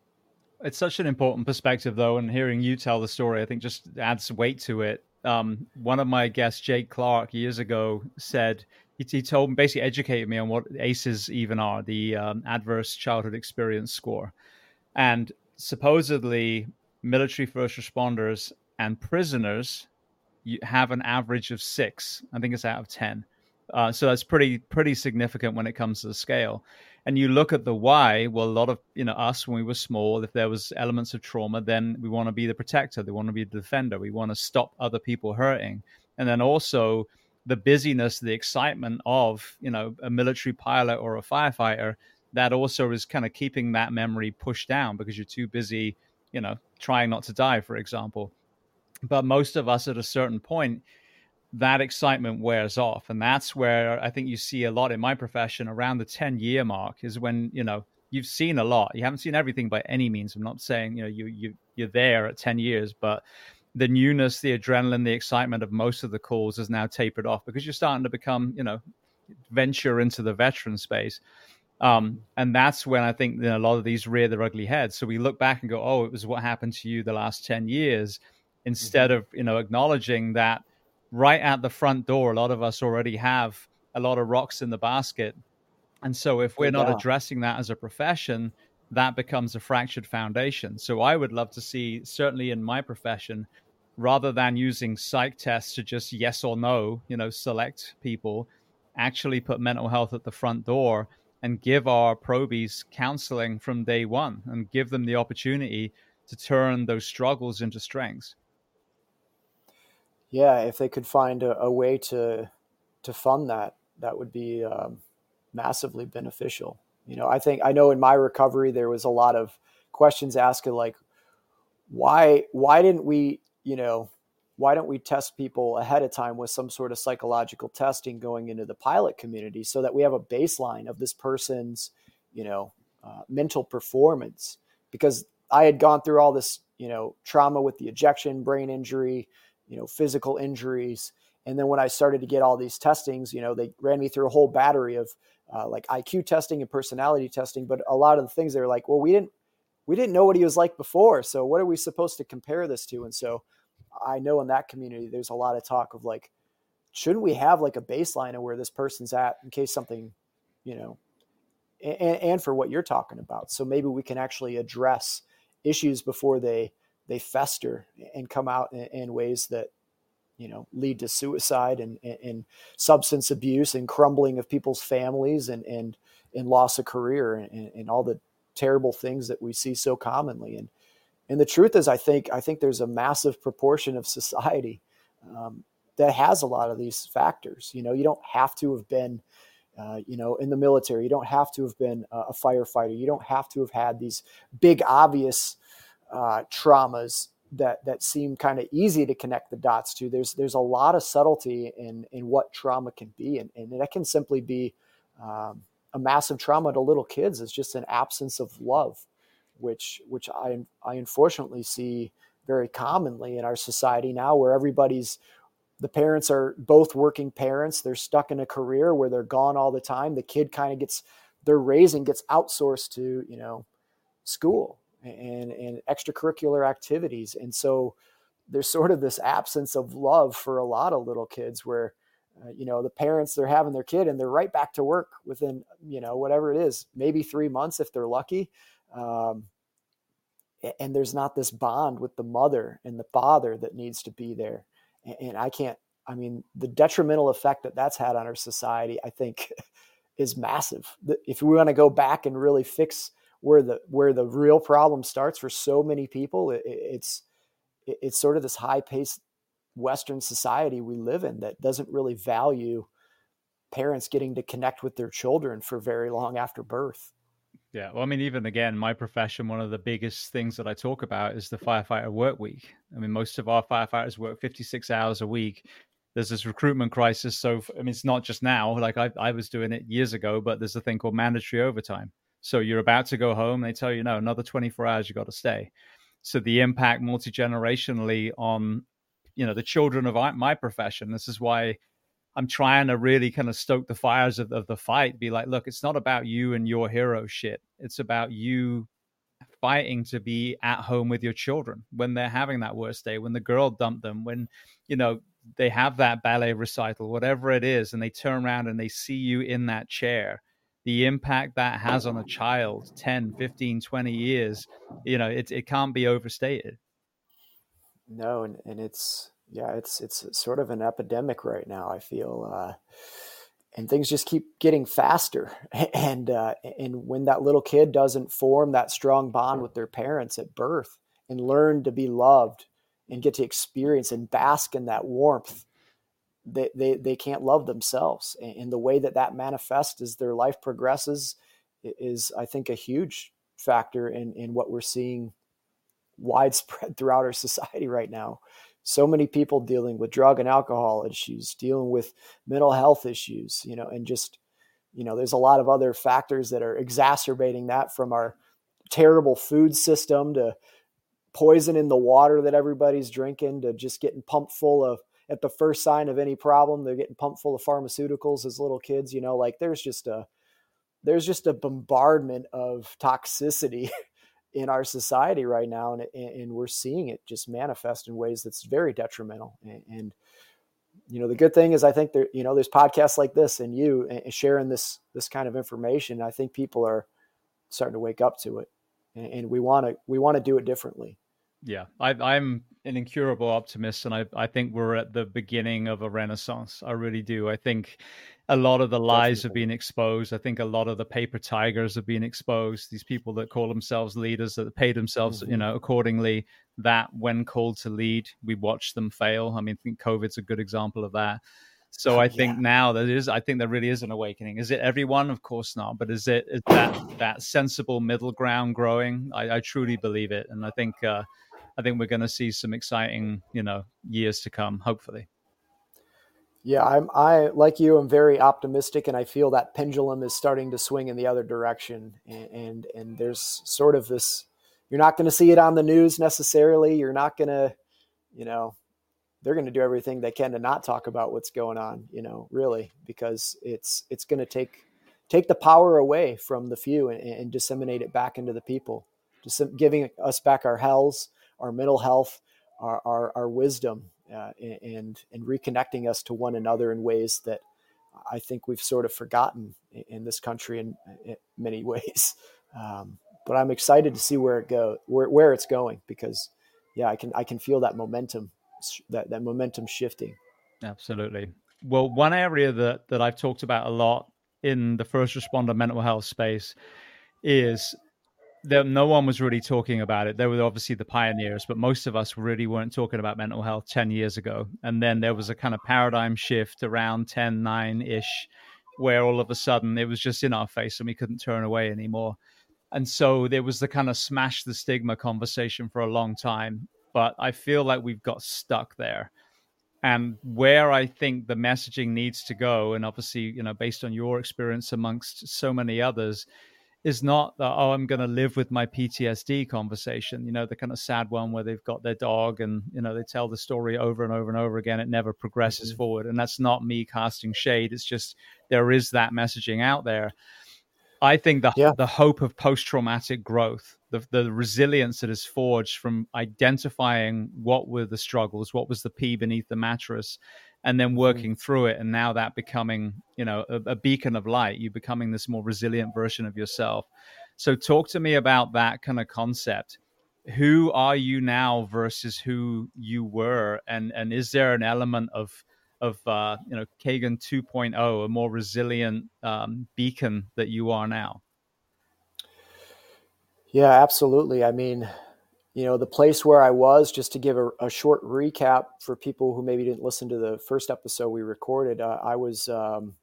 It's such an important perspective, though, and hearing you tell the story, I think just adds weight to it. One of my guests, Jake Clark, years ago said, he told me, basically educated me on what ACEs even are, the Adverse Childhood Experience Score. And supposedly military first responders and prisoners have an average of 6. I think it's out of 10. So that's pretty significant when it comes to the scale. And you look at the why. Well, a lot of us when we were small, if there was elements of trauma, then we want to be the protector. They want to be the defender. We want to stop other people hurting. And then also the busyness, the excitement of a military pilot or a firefighter. That also is kind of keeping that memory pushed down because you're too busy, trying not to die, for example. But most of us at a certain point, that excitement wears off. And that's where I think you see a lot in my profession around the 10-year mark is when, you've seen a lot. You haven't seen everything by any means. I'm not saying, you're there at 10 years, but the newness, the adrenaline, the excitement of most of the calls has now tapered off because you're starting to become, venture into the veteran space. And that's when I think a lot of these rear their ugly heads. So we look back and go, oh, it was what happened to you the last 10 years, instead of, acknowledging that right at the front door, a lot of us already have a lot of rocks in the basket. And so if we're not addressing that as a profession, that becomes a fractured foundation. So I would love to see, certainly in my profession, rather than using psych tests to just yes or no, select people, actually put mental health at the front door and give our probies counseling from day one and give them the opportunity to turn those struggles into strengths. Yeah, if they could find a way to fund that, that would be massively beneficial. I know in my recovery there was a lot of questions asked like, why don't we test people ahead of time with some sort of psychological testing going into the pilot community so that we have a baseline of this person's mental performance? Because I had gone through all this trauma with the ejection, brain injury, physical injuries. And then when I started to get all these testings, they ran me through a whole battery of like IQ testing and personality testing. But a lot of the things they were like, well, we didn't know what he was like before. So what are we supposed to compare this to? And so I know in that community, there's a lot of talk of like, shouldn't we have like a baseline of where this person's at in case something, and for what you're talking about. So maybe we can actually address issues before they fester and come out in ways that, lead to suicide and substance abuse and crumbling of people's families and loss of career and all the terrible things that we see so commonly. And the truth is, I think there's a massive proportion of society that has a lot of these factors. You don't have to have been in the military. You don't have to have been a firefighter. You don't have to have had these big, obvious traumas that seem kind of easy to connect the dots to. There's a lot of subtlety in what trauma can be, and that can simply be a massive trauma to little kids. It's just an absence of love, which I unfortunately see very commonly in our society now, where the parents are both working parents. They're stuck in a career where they're gone all the time. The kid kind of their raising gets outsourced to, school and extracurricular activities. And so there's sort of this absence of love for a lot of little kids where, the parents, they're having their kid and they're right back to work within, whatever it is, maybe 3 months if they're lucky. And there's not this bond with the mother and the father that needs to be there. And the detrimental effect that that's had on our society, I think, is massive. If we want to go back and really fix where the real problem starts for so many people, it's sort of this high-paced Western society we live in that doesn't really value parents getting to connect with their children for very long after birth. Yeah. Well, even again, my profession, one of the biggest things that I talk about is the firefighter work week. Most of our firefighters work 56 hours a week. There's this recruitment crisis. So, it's not just now, like I was doing it years ago, but there's a thing called mandatory overtime. So you're about to go home. They tell you, no, another 24 hours, you got to stay. So the impact multi-generationally on, the children of my profession, this is why I'm trying to really kind of stoke the fires of the fight. Be like, look, it's not about you and your hero shit. It's about you fighting to be at home with your children when they're having that worst day, when the girl dumped them, when, they have that ballet recital, whatever it is, and they turn around and they see you in that chair. The impact that has on a child, 10, 15, 20 years, it can't be overstated. No, and it's sort of an epidemic right now, I feel, and things just keep getting faster. And when that little kid doesn't form that strong bond with their parents at birth and learn to be loved and get to experience and bask in that warmth, they can't love themselves. And the way that manifests as their life progresses is, I think, a huge factor in what we're seeing widespread throughout our society right now. So many people dealing with drug and alcohol issues, dealing with mental health issues, and just, there's a lot of other factors that are exacerbating that, from our terrible food system to poison in the water that everybody's drinking, to just getting pumped full of, at the first sign of any problem, they're getting pumped full of pharmaceuticals as little kids. There's just a bombardment of toxicity in our society right now. And we're seeing it just manifest in ways that's very detrimental. And the good thing is, I think there's podcasts like this and you and sharing this kind of information. I think people are starting to wake up to it, and we want to do it differently. Yeah, I'm an incurable optimist, and I think we're at the beginning of a renaissance. I really do. I think a lot of the lies have been exposed. I think a lot of the paper tigers have been exposed. These people that call themselves leaders, that pay themselves, accordingly, that when called to lead, we watch them fail. I think COVID's a good example of that. So I think now I think there really is an awakening. Is it everyone? Of course not. But is that sensible middle ground growing? I truly believe it. And I think we're going to see some exciting, years to come, hopefully. Yeah, I like you, I'm very optimistic, and I feel that pendulum is starting to swing in the other direction. And there's sort of this, you're not going to see it on the news necessarily. You're not going to, they're going to do everything they can to not talk about what's going on, really, because it's going to take the power away from the few and disseminate it back into the people, just giving us back our health, our mental health, our wisdom, and reconnecting us to one another in ways that I think we've sort of forgotten in this country in many ways. But I'm excited to see where it's going, because I can feel that momentum, that momentum shifting. Absolutely. Well, one area that I've talked about a lot in the first responder mental health space is that no one was really talking about it. There were obviously the pioneers, but most of us really weren't talking about mental health 10 years ago. And then there was a kind of paradigm shift around 10, 9-ish, where all of a sudden it was just in our face and we couldn't turn away anymore. And so there was the kind of smash the stigma conversation for a long time. But I feel like we've got stuck there. And where I think the messaging needs to go, and obviously, based on your experience amongst so many others, is not the, oh, I'm going to live with my PTSD conversation, the kind of sad one where they've got their dog and, they tell the story over and over and over again. It never progresses forward. And that's not me casting shade. It's just there is that messaging out there. I think the hope of post-traumatic growth, the resilience that is forged from identifying what were the struggles, what was the pea beneath the mattress, and then working through it. And now that becoming, a beacon of light, you becoming this more resilient version of yourself. So talk to me about that kind of concept. Who are you now versus who you were? And is there an element of Kagan 2.0, a more resilient beacon that you are now? Yeah, absolutely. I mean, the place where I was, just to give a short recap for people who maybe didn't listen to the first episode we recorded, I was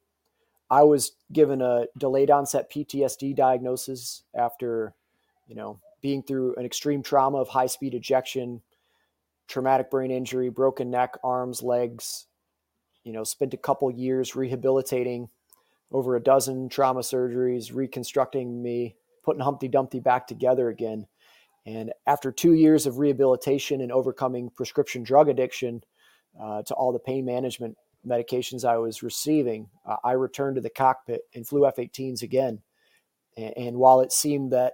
given a delayed onset PTSD diagnosis after, being through an extreme trauma of high speed ejection, traumatic brain injury, broken neck, arms, legs, spent a couple years rehabilitating, over a dozen trauma surgeries, reconstructing me, putting Humpty Dumpty back together again. And after 2 years of rehabilitation and overcoming prescription drug addiction to all the pain management medications I was receiving, I returned to the cockpit and flew F-18s again. And while it seemed that,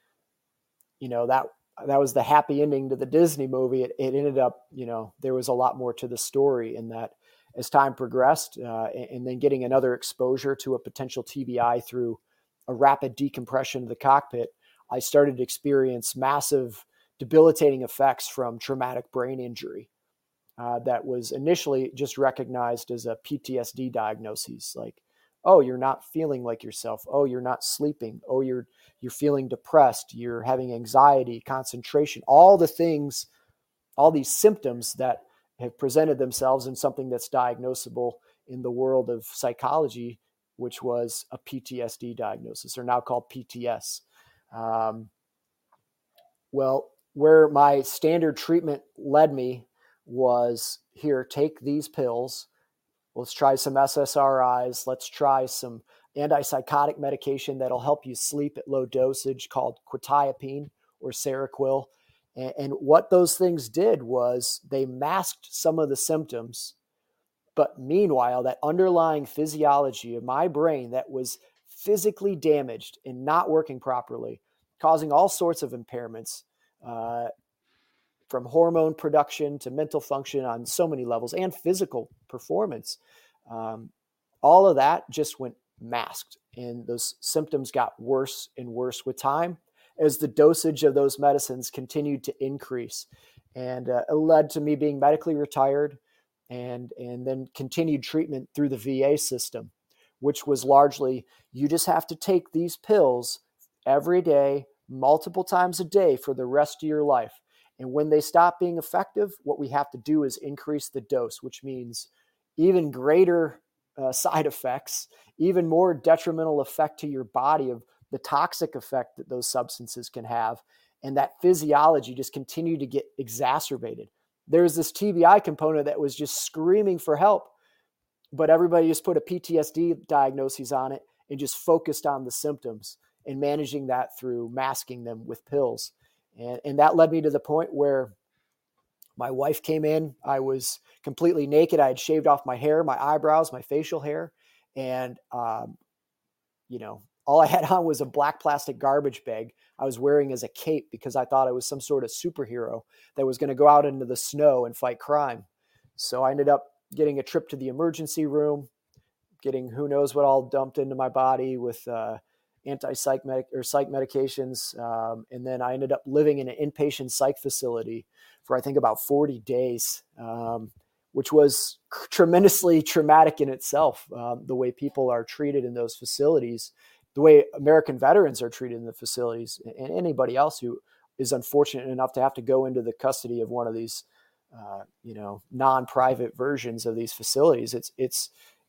that was the happy ending to the Disney movie, it ended up, there was a lot more to the story, in that as time progressed, and then getting another exposure to a potential TBI through a rapid decompression of the cockpit, I started to experience massive debilitating effects from traumatic brain injury that was initially just recognized as a PTSD diagnosis. Like, oh, you're not feeling like yourself. Oh, you're not sleeping. Oh, you're feeling depressed. You're having anxiety, concentration, all the things, all these symptoms that have presented themselves in something that's diagnosable in the world of psychology, which was a PTSD diagnosis, or now called PTS. Well, where my standard treatment led me was, here, take these pills. Let's try some SSRIs. Let's try some antipsychotic medication that'll help you sleep at low dosage, called quetiapine or Seroquel. And what those things did was they masked some of the symptoms. But meanwhile, that underlying physiology of my brain that was physically damaged and not working properly, causing all sorts of impairments, from hormone production to mental function on so many levels, and physical performance, all of that just went masked. And those symptoms got worse and worse with time as the dosage of those medicines continued to increase. And it led to me being medically retired, and then continued treatment through the VA system, which was largely, you just have to take these pills every day, multiple times a day for the rest of your life. And when they stop being effective, what we have to do is increase the dose, which means even greater side effects, even more detrimental effect to your body of the toxic effect that those substances can have. And that physiology just continued to get exacerbated. There's this TBI component that was just screaming for help, but everybody just put a PTSD diagnosis on it and just focused on the symptoms and managing that through masking them with pills. And that led me to the point where my wife came in. I was completely naked. I had shaved off my hair, my eyebrows, my facial hair. And, all I had on was a black plastic garbage bag I was wearing as a cape, because I thought I was some sort of superhero that was going to go out into the snow and fight crime. So I ended up getting a trip to the emergency room, getting who knows what all dumped into my body with psych medications. And then I ended up living in an inpatient psych facility for, I think, about 40 days, which was tremendously traumatic in itself. The way people are treated in those facilities, the way American veterans are treated in the facilities, and anybody else who is unfortunate enough to have to go into the custody of one of these, non-private versions of these facilities. It's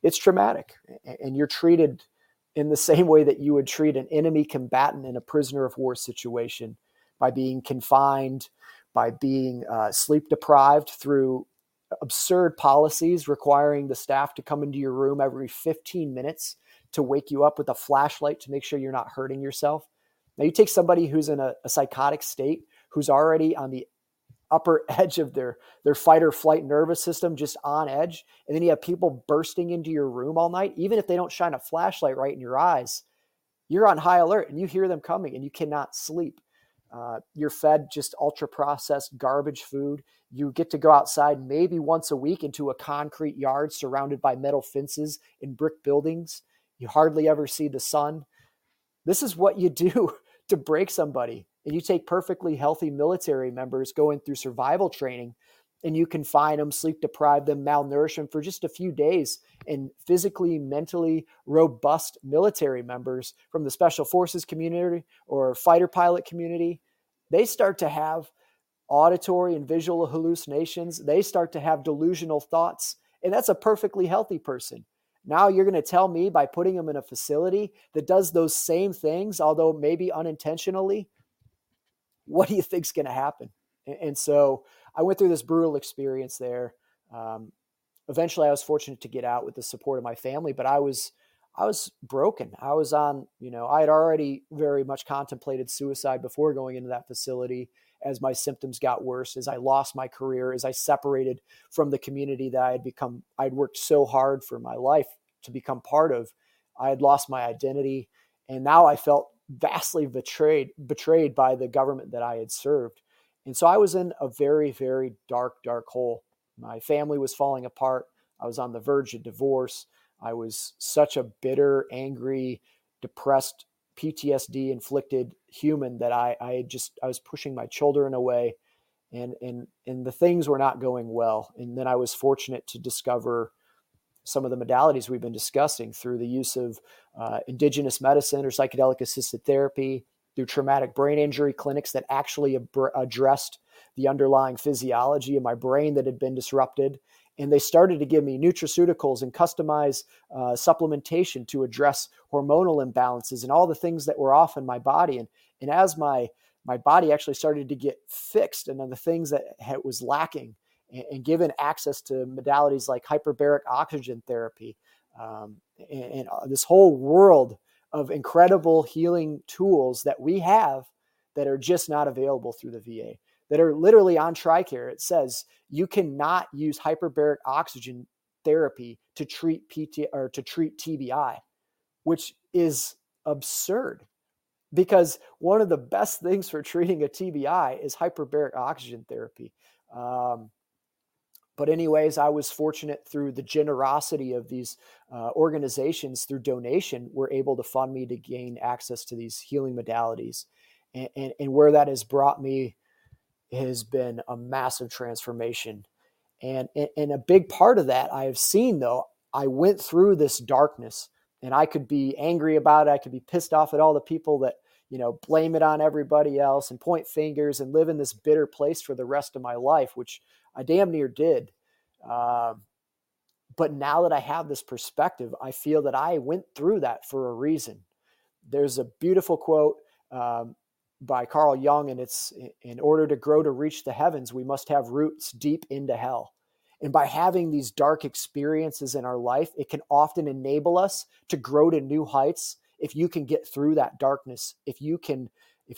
it's traumatic, and you're treated in the same way that you would treat an enemy combatant in a prisoner of war situation, by being confined, by being sleep deprived through absurd policies requiring the staff to come into your room every 15 minutes to wake you up with a flashlight to make sure you're not hurting yourself. Now, you take somebody who's in a psychotic state, who's already on the upper edge of their fight or flight nervous system, just on edge, and then you have people bursting into your room all night. Even if they don't shine a flashlight right in your eyes, you're on high alert and you hear them coming and you cannot sleep. You're fed just ultra processed garbage food. You get to go outside maybe once a week into a concrete yard surrounded by metal fences and brick buildings. You hardly ever see the sun. This is what you do to break somebody. And you take perfectly healthy military members going through survival training, and you confine them, sleep deprive them, malnourish them for just a few days. And physically, mentally robust military members from the special forces community or fighter pilot community, they start to have auditory and visual hallucinations. They start to have delusional thoughts. And that's a perfectly healthy person. Now you're going to tell me, by putting them in a facility that does those same things, although maybe unintentionally, what do you think's going to happen? And so I went through this brutal experience there. Eventually I was fortunate to get out with the support of my family, but I was broken. I was on, I had already very much contemplated suicide before going into that facility, as my symptoms got worse, as I lost my career, as I separated from the community that I'd worked so hard for my life to become part of. I had lost my identity, and now I felt vastly betrayed by the government that I had served. And so I was in a very, very dark hole. My family was falling apart. I was on the verge of divorce. I was such a bitter, angry, depressed, PTSD inflicted human that I was pushing my children away, and the things were not going well. And then I was fortunate to discover some of the modalities we've been discussing through the use of indigenous medicine or psychedelic assisted therapy, through traumatic brain injury clinics that actually addressed the underlying physiology of my brain that had been disrupted. And they started to give me nutraceuticals and customized supplementation to address hormonal imbalances and all the things that were off in my body. And as my body actually started to get fixed, and then the things that was lacking, and given access to modalities like hyperbaric oxygen therapy, and this whole world of incredible healing tools that we have that are just not available through the VA, that are literally on TRICARE. It says you cannot use hyperbaric oxygen therapy to treat TBI, which is absurd, because one of the best things for treating a TBI is hyperbaric oxygen therapy. But anyways, I was fortunate through the generosity of these organizations, through donation, were able to fund me to gain access to these healing modalities. And where that has brought me has been a massive transformation. And a big part of that I have seen, though, I went through this darkness, and I could be angry about it. I could be pissed off at all the people that, blame it on everybody else and point fingers and live in this bitter place for the rest of my life, which I damn near did. But now that I have this perspective, I feel that I went through that for a reason. There's a beautiful quote by Carl Jung, and it's, in order to grow to reach the heavens, we must have roots deep into hell. And by having these dark experiences in our life, it can often enable us to grow to new heights. If you can get through that darkness, if you can,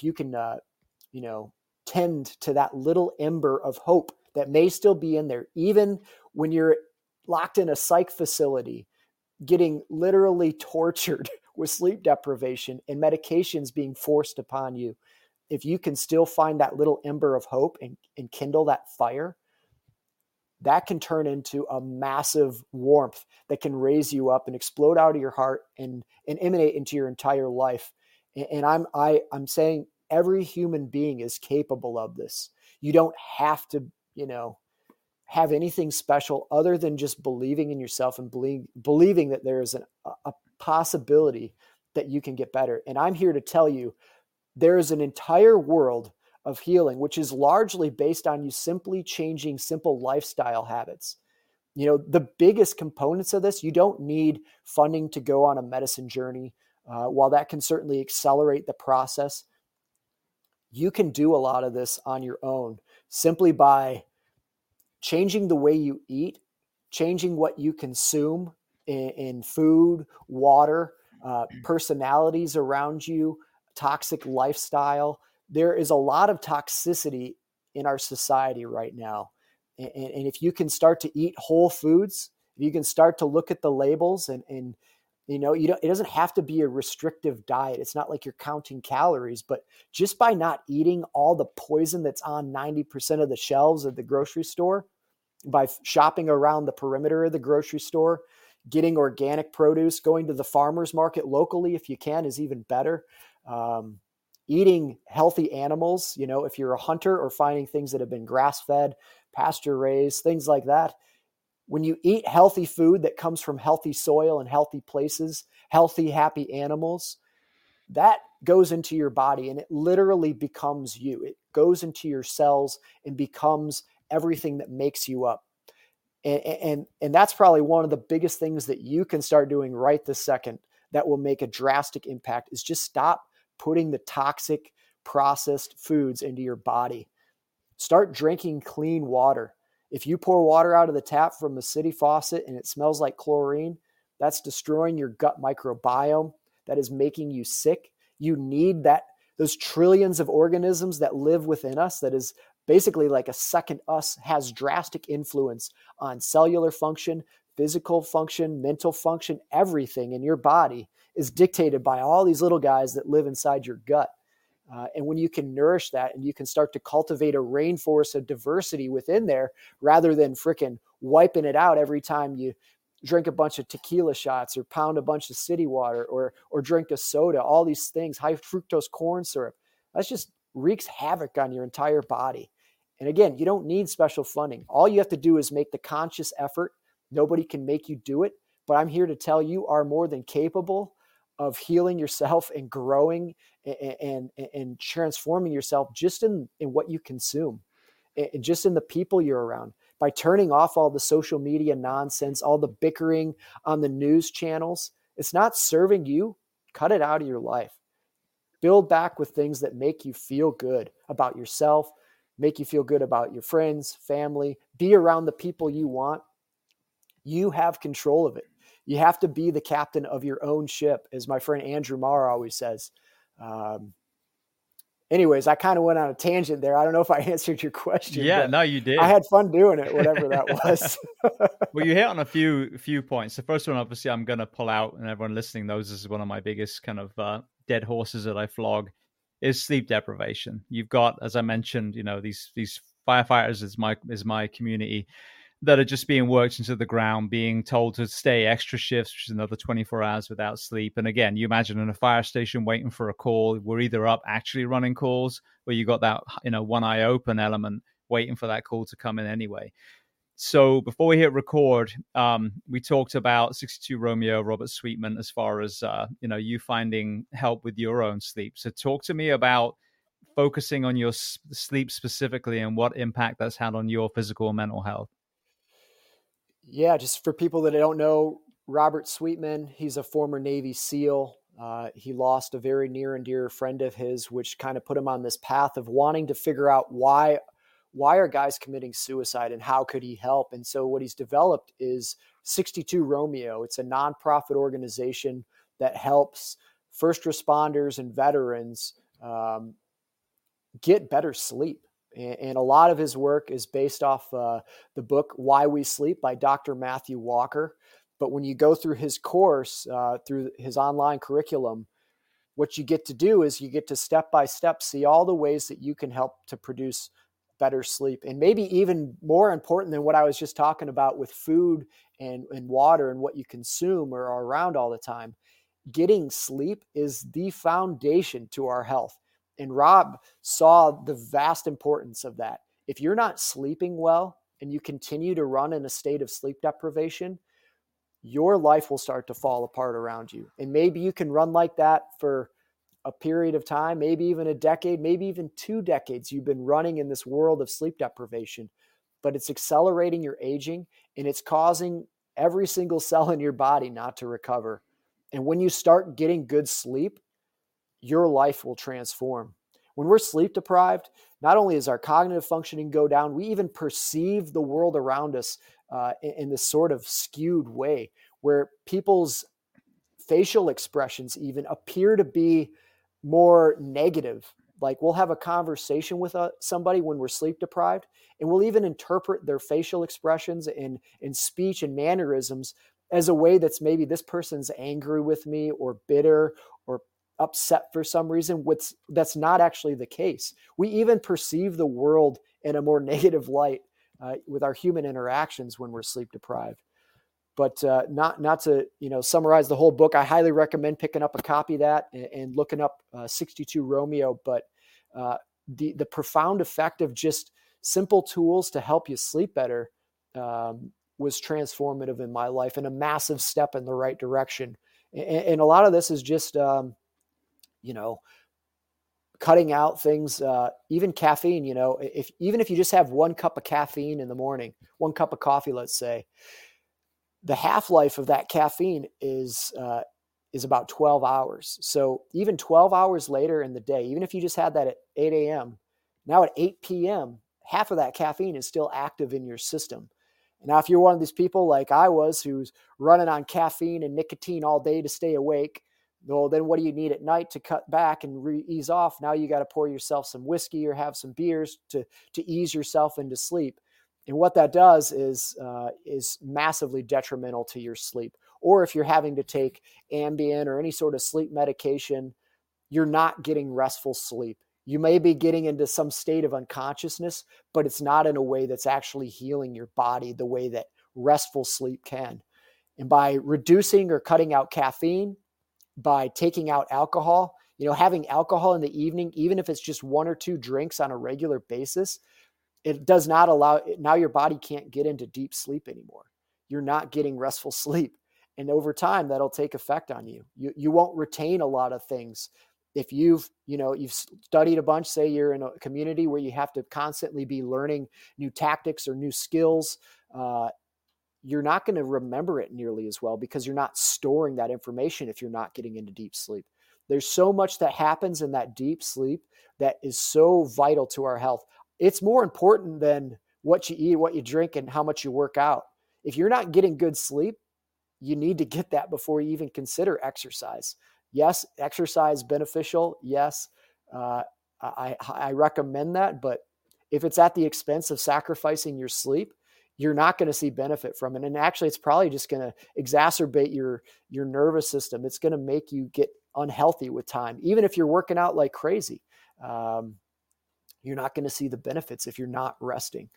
tend to that little ember of hope that may still be in there, even when you're locked in a psych facility, getting literally tortured with sleep deprivation and medications being forced upon you. If you can still find that little ember of hope and kindle that fire, that can turn into a massive warmth that can raise you up and explode out of your heart and emanate into your entire life. And I'm saying every human being is capable of this. You don't have to, have anything special other than just believing in yourself and believing that there is a possibility that you can get better. And I'm here to tell you, there is an entire world of healing, which is largely based on you simply changing simple lifestyle habits. The biggest components of this, you don't need funding to go on a medicine journey. While that can certainly accelerate the process, you can do a lot of this on your own simply by changing the way you eat, changing what you consume in food, water, personalities around you, toxic lifestyle. There is a lot of toxicity in our society right now. And if you can start to eat whole foods, if you can start to look at the labels and it doesn't have to be a restrictive diet. It's not like you're counting calories, but just by not eating all the poison that's on 90% of the shelves at the grocery store, by shopping around the perimeter of the grocery store, getting organic produce, going to the farmer's market locally if you can is even better. Eating healthy animals, if you're a hunter, or finding things that have been grass-fed, pasture-raised, things like that. When you eat healthy food that comes from healthy soil and healthy places, healthy, happy animals, that goes into your body and it literally becomes you. It goes into your cells and becomes everything that makes you up. And that's probably one of the biggest things that you can start doing right this second that will make a drastic impact, is just stop putting the toxic processed foods into your body. Start drinking clean water. If you pour water out of the tap from a city faucet and it smells like chlorine, that's destroying your gut microbiome. That is making you sick. You need those trillions of organisms that live within us, that is basically like a second us, has drastic influence on cellular function, physical function, mental function. Everything in your body is dictated by all these little guys that live inside your gut. And when you can nourish that and you can start to cultivate a rainforest of diversity within there, rather than freaking wiping it out every time you drink a bunch of tequila shots or pound a bunch of city water or drink a soda, all these things, high fructose corn syrup, that just wreaks havoc on your entire body. And again, you don't need special funding. All you have to do is make the conscious effort. Nobody can make you do it, but I'm here to tell you are more than capable of healing yourself and growing and transforming yourself just in what you consume and just in the people you're around, by turning off all the social media nonsense, all the bickering on the news channels. It's not serving you. Cut it out of your life. Build back with things that make you feel good about yourself, make you feel good about your friends, family. Be around the people you want. You have control of it. You have to be the captain of your own ship, as my friend Andrew Marr always says. Anyways, I kind of went on a tangent there. I don't know if I answered your question. Yeah, no, you did. I had fun doing it, whatever that was. Well, you hit on a few points. The first one, obviously, I'm going to pull out, and everyone listening knows this is one of my biggest kind of dead horses that I flog, is sleep deprivation. You've got, as I mentioned, these firefighters is my community that are just being worked into the ground, being told to stay extra shifts, which is another 24 hours without sleep. And again, you imagine in a fire station waiting for a call, we're either up actually running calls, or you got that, one eye open element waiting for that call to come in anyway. So before we hit record, we talked about 62 Romeo, Robert Sweetman, as far as, you finding help with your own sleep. So talk to me about focusing on your sleep specifically and what impact that's had on your physical and mental health. Yeah, just for people that don't know, Robert Sweetman, he's a former Navy SEAL. He lost a very near and dear friend of his, which kind of put him on this path of wanting to figure out why are guys committing suicide and how could he help? And so what he's developed is 62 Romeo. It's a nonprofit organization that helps first responders and veterans get better sleep. And a lot of his work is based off the book Why We Sleep by Dr. Matthew Walker. But when you go through his course, through his online curriculum, what you get to do is you get to step by step see all the ways that you can help to produce better sleep. And maybe even more important than what I was just talking about with food and water and what you consume or are around all the time, getting sleep is the foundation to our health. And Rob saw the vast importance of that. If you're not sleeping well and you continue to run in a state of sleep deprivation, your life will start to fall apart around you. And maybe you can run like that for a period of time, maybe even a decade, maybe even 2 decades. You've been running in this world of sleep deprivation. but it's accelerating your aging, and it's causing every single cell in your body not to recover. And when you start getting good sleep, your life will transform. When we're sleep deprived, not only is our cognitive functioning go down, we even perceive the world around us in this sort of skewed way, where people's facial expressions even appear to be more negative. Like we'll have a conversation with somebody when we're sleep deprived, and we'll even interpret their facial expressions and speech and mannerisms as a way that's maybe this person's angry with me or bitter or upset for some reason. That's not actually the case. We even perceive the world in a more negative light with our human interactions when we're sleep deprived. But not to summarize the whole book. I highly recommend picking up a copy of that and looking up 62 Romeo. But the profound effect of just simple tools to help you sleep better was transformative in my life, and a massive step in the right direction. And a lot of this is just cutting out things, even caffeine. Even if you just have 1 cup of caffeine in the morning, 1 cup of coffee, let's say, the half-life of that caffeine is about 12 hours. So even 12 hours later in the day, even if you just had that at 8 a.m., now at 8 p.m., half of that caffeine is still active in your system. Now, if you're one of these people like I was, who's running on caffeine and nicotine all day to stay awake, well, then what do you need at night to cut back and ease off? Now you got to pour yourself some whiskey or have some beers to ease yourself into sleep. And what that does is massively detrimental to your sleep. Or if you're having to take Ambien or any sort of sleep medication, you're not getting restful sleep. You may be getting into some state of unconsciousness, but it's not in a way that's actually healing your body the way that restful sleep can. And by reducing or cutting out caffeine, by taking out alcohol, having alcohol in the evening, even if it's just 1 or 2 drinks on a regular basis, it does not allow, now your body can't get into deep sleep anymore. You're not getting restful sleep. And over time, that'll take effect on you. You won't retain a lot of things. If you've studied a bunch, say you're in a community where you have to constantly be learning new tactics or new skills, you're not going to remember it nearly as well because you're not storing that information if you're not getting into deep sleep. There's so much that happens in that deep sleep that is so vital to our health. It's more important than what you eat, what you drink, and how much you work out. If you're not getting good sleep, you need to get that before you even consider exercise. Yes, exercise beneficial. Yes, I recommend that. But if it's at the expense of sacrificing your sleep, you're not going to see benefit from it. And actually, it's probably just going to exacerbate your nervous system. It's going to make you get unhealthy with time. Even if you're working out like crazy, you're not going to see the benefits if you're not resting.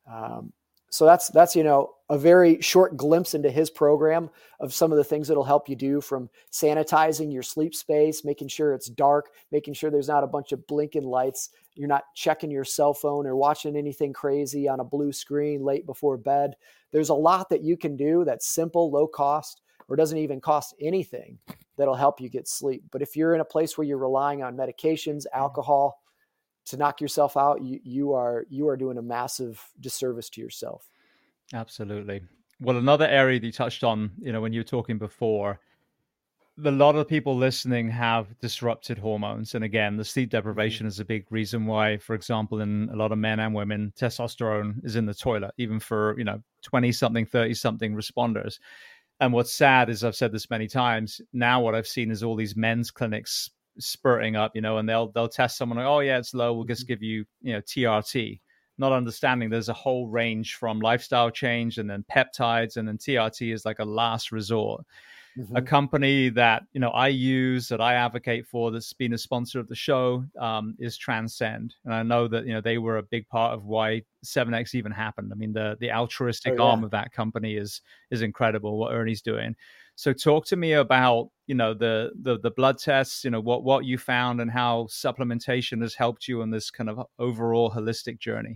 So that's a very short glimpse into his program of some of the things that'll help you do, from sanitizing your sleep space, making sure it's dark, making sure there's not a bunch of blinking lights. You're not checking your cell phone or watching anything crazy on a blue screen late before bed. There's a lot that you can do that's simple, low cost, or doesn't even cost anything, that'll help you get sleep. But if you're in a place where you're relying on medications, alcohol, to knock yourself out, you are doing a massive disservice to yourself. Absolutely. Well, another area that you touched on, when you were talking before, a lot of people listening have disrupted hormones. And again, the sleep deprivation is a big reason why, for example, in a lot of men and women, testosterone is in the toilet, even for, 20-something, 30-something responders. And what's sad is, I've said this many times, now what I've seen is all these men's clinics spurting up, and they'll test someone like, oh yeah, it's low, we'll just give you, TRT, not understanding there's a whole range from lifestyle change and then peptides, and then TRT is like a last resort. A company that I use, that I advocate for, that's been a sponsor of the show, is Transcend, and I know that they were a big part of why 7X even happened. I mean, the altruistic arm of that company is incredible, what Ernie's doing. So talk to me about the blood tests, what you found, and how supplementation has helped you in this kind of overall holistic journey.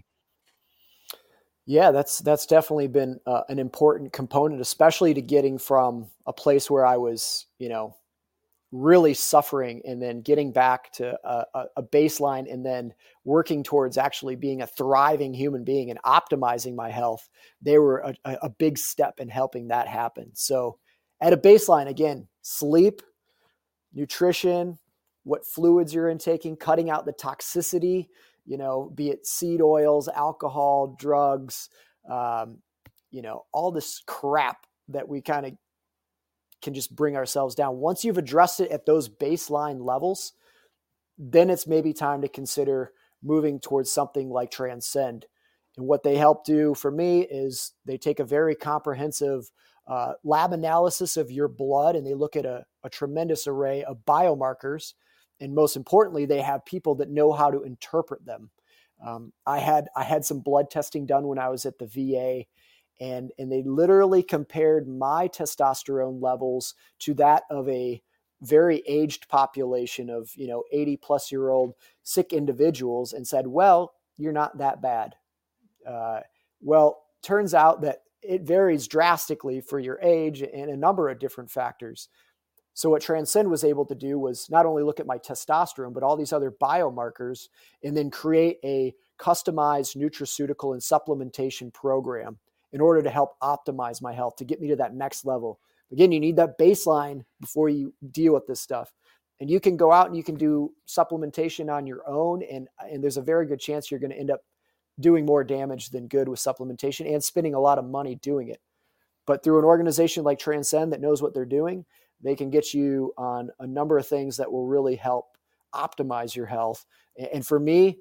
Yeah, that's definitely been an important component, especially to getting from a place where I was, really suffering and then getting back to a baseline and then working towards actually being a thriving human being and optimizing my health, they were a big step in helping that happen. So at a baseline, again, sleep, nutrition, what fluids you're intaking, cutting out the toxicity, be it seed oils, alcohol, drugs, all this crap that we kind of can just bring ourselves down. Once you've addressed it at those baseline levels, then it's maybe time to consider moving towards something like Transcend. And what they help do for me is they take a very comprehensive lab analysis of your blood, and they look at a tremendous array of biomarkers. And most importantly, they have people that know how to interpret them. I had some blood testing done when I was at the VA, and they literally compared my testosterone levels to that of a very aged population of 80 plus year old sick individuals, and said, well, you're not that bad. Well, turns out that it varies drastically for your age and a number of different factors. So what Transcend was able to do was not only look at my testosterone, but all these other biomarkers, and then create a customized nutraceutical and supplementation program in order to help optimize my health, to get me to that next level. Again, you need that baseline before you deal with this stuff. And you can go out and you can do supplementation on your own, and there's a very good chance you're going to end up doing more damage than good with supplementation and spending a lot of money doing it. But through an organization like Transcend that knows what they're doing, they can get you on a number of things that will really help optimize your health. And for me,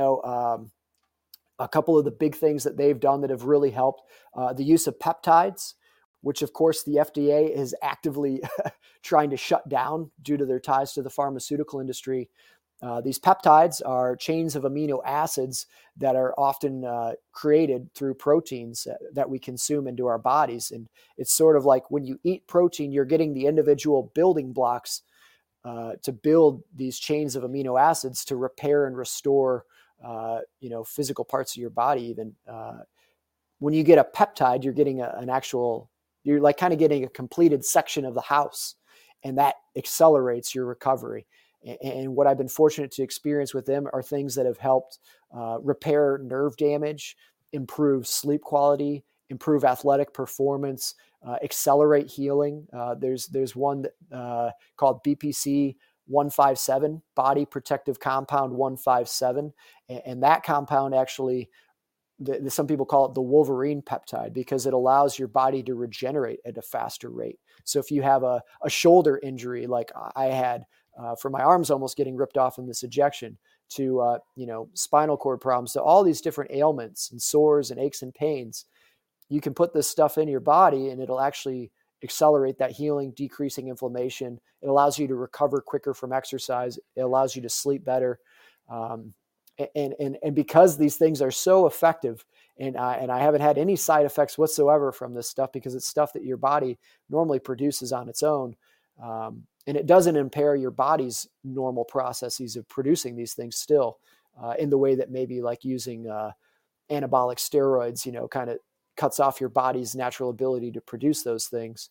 a couple of the big things that they've done that have really helped, the use of peptides, which of course the FDA is actively trying to shut down due to their ties to the pharmaceutical industry. These peptides are chains of amino acids that are often created through proteins that we consume into our bodies. And it's sort of like when you eat protein, you're getting the individual building blocks to build these chains of amino acids to repair and restore, physical parts of your body. Even when you get a peptide, you're getting you're like kind of getting a completed section of the house, and that accelerates your recovery. And what I've been fortunate to experience with them are things that have helped repair nerve damage, improve sleep quality, improve athletic performance, accelerate healing. There's one that, called BPC 157, Body Protective Compound 157. And that compound actually, some people call it the Wolverine peptide, because it allows your body to regenerate at a faster rate. So if you have a shoulder injury like I had, from my arms almost getting ripped off in this ejection, to spinal cord problems, to all these different ailments and sores and aches and pains, you can put this stuff in your body and it'll actually accelerate that healing, decreasing inflammation. It allows you to recover quicker from exercise. It allows you to sleep better. And because these things are so effective, and I haven't had any side effects whatsoever from this stuff, because it's stuff that your body normally produces on its own. And it doesn't impair your body's normal processes of producing these things still, in the way that maybe like using anabolic steroids, kind of cuts off your body's natural ability to produce those things,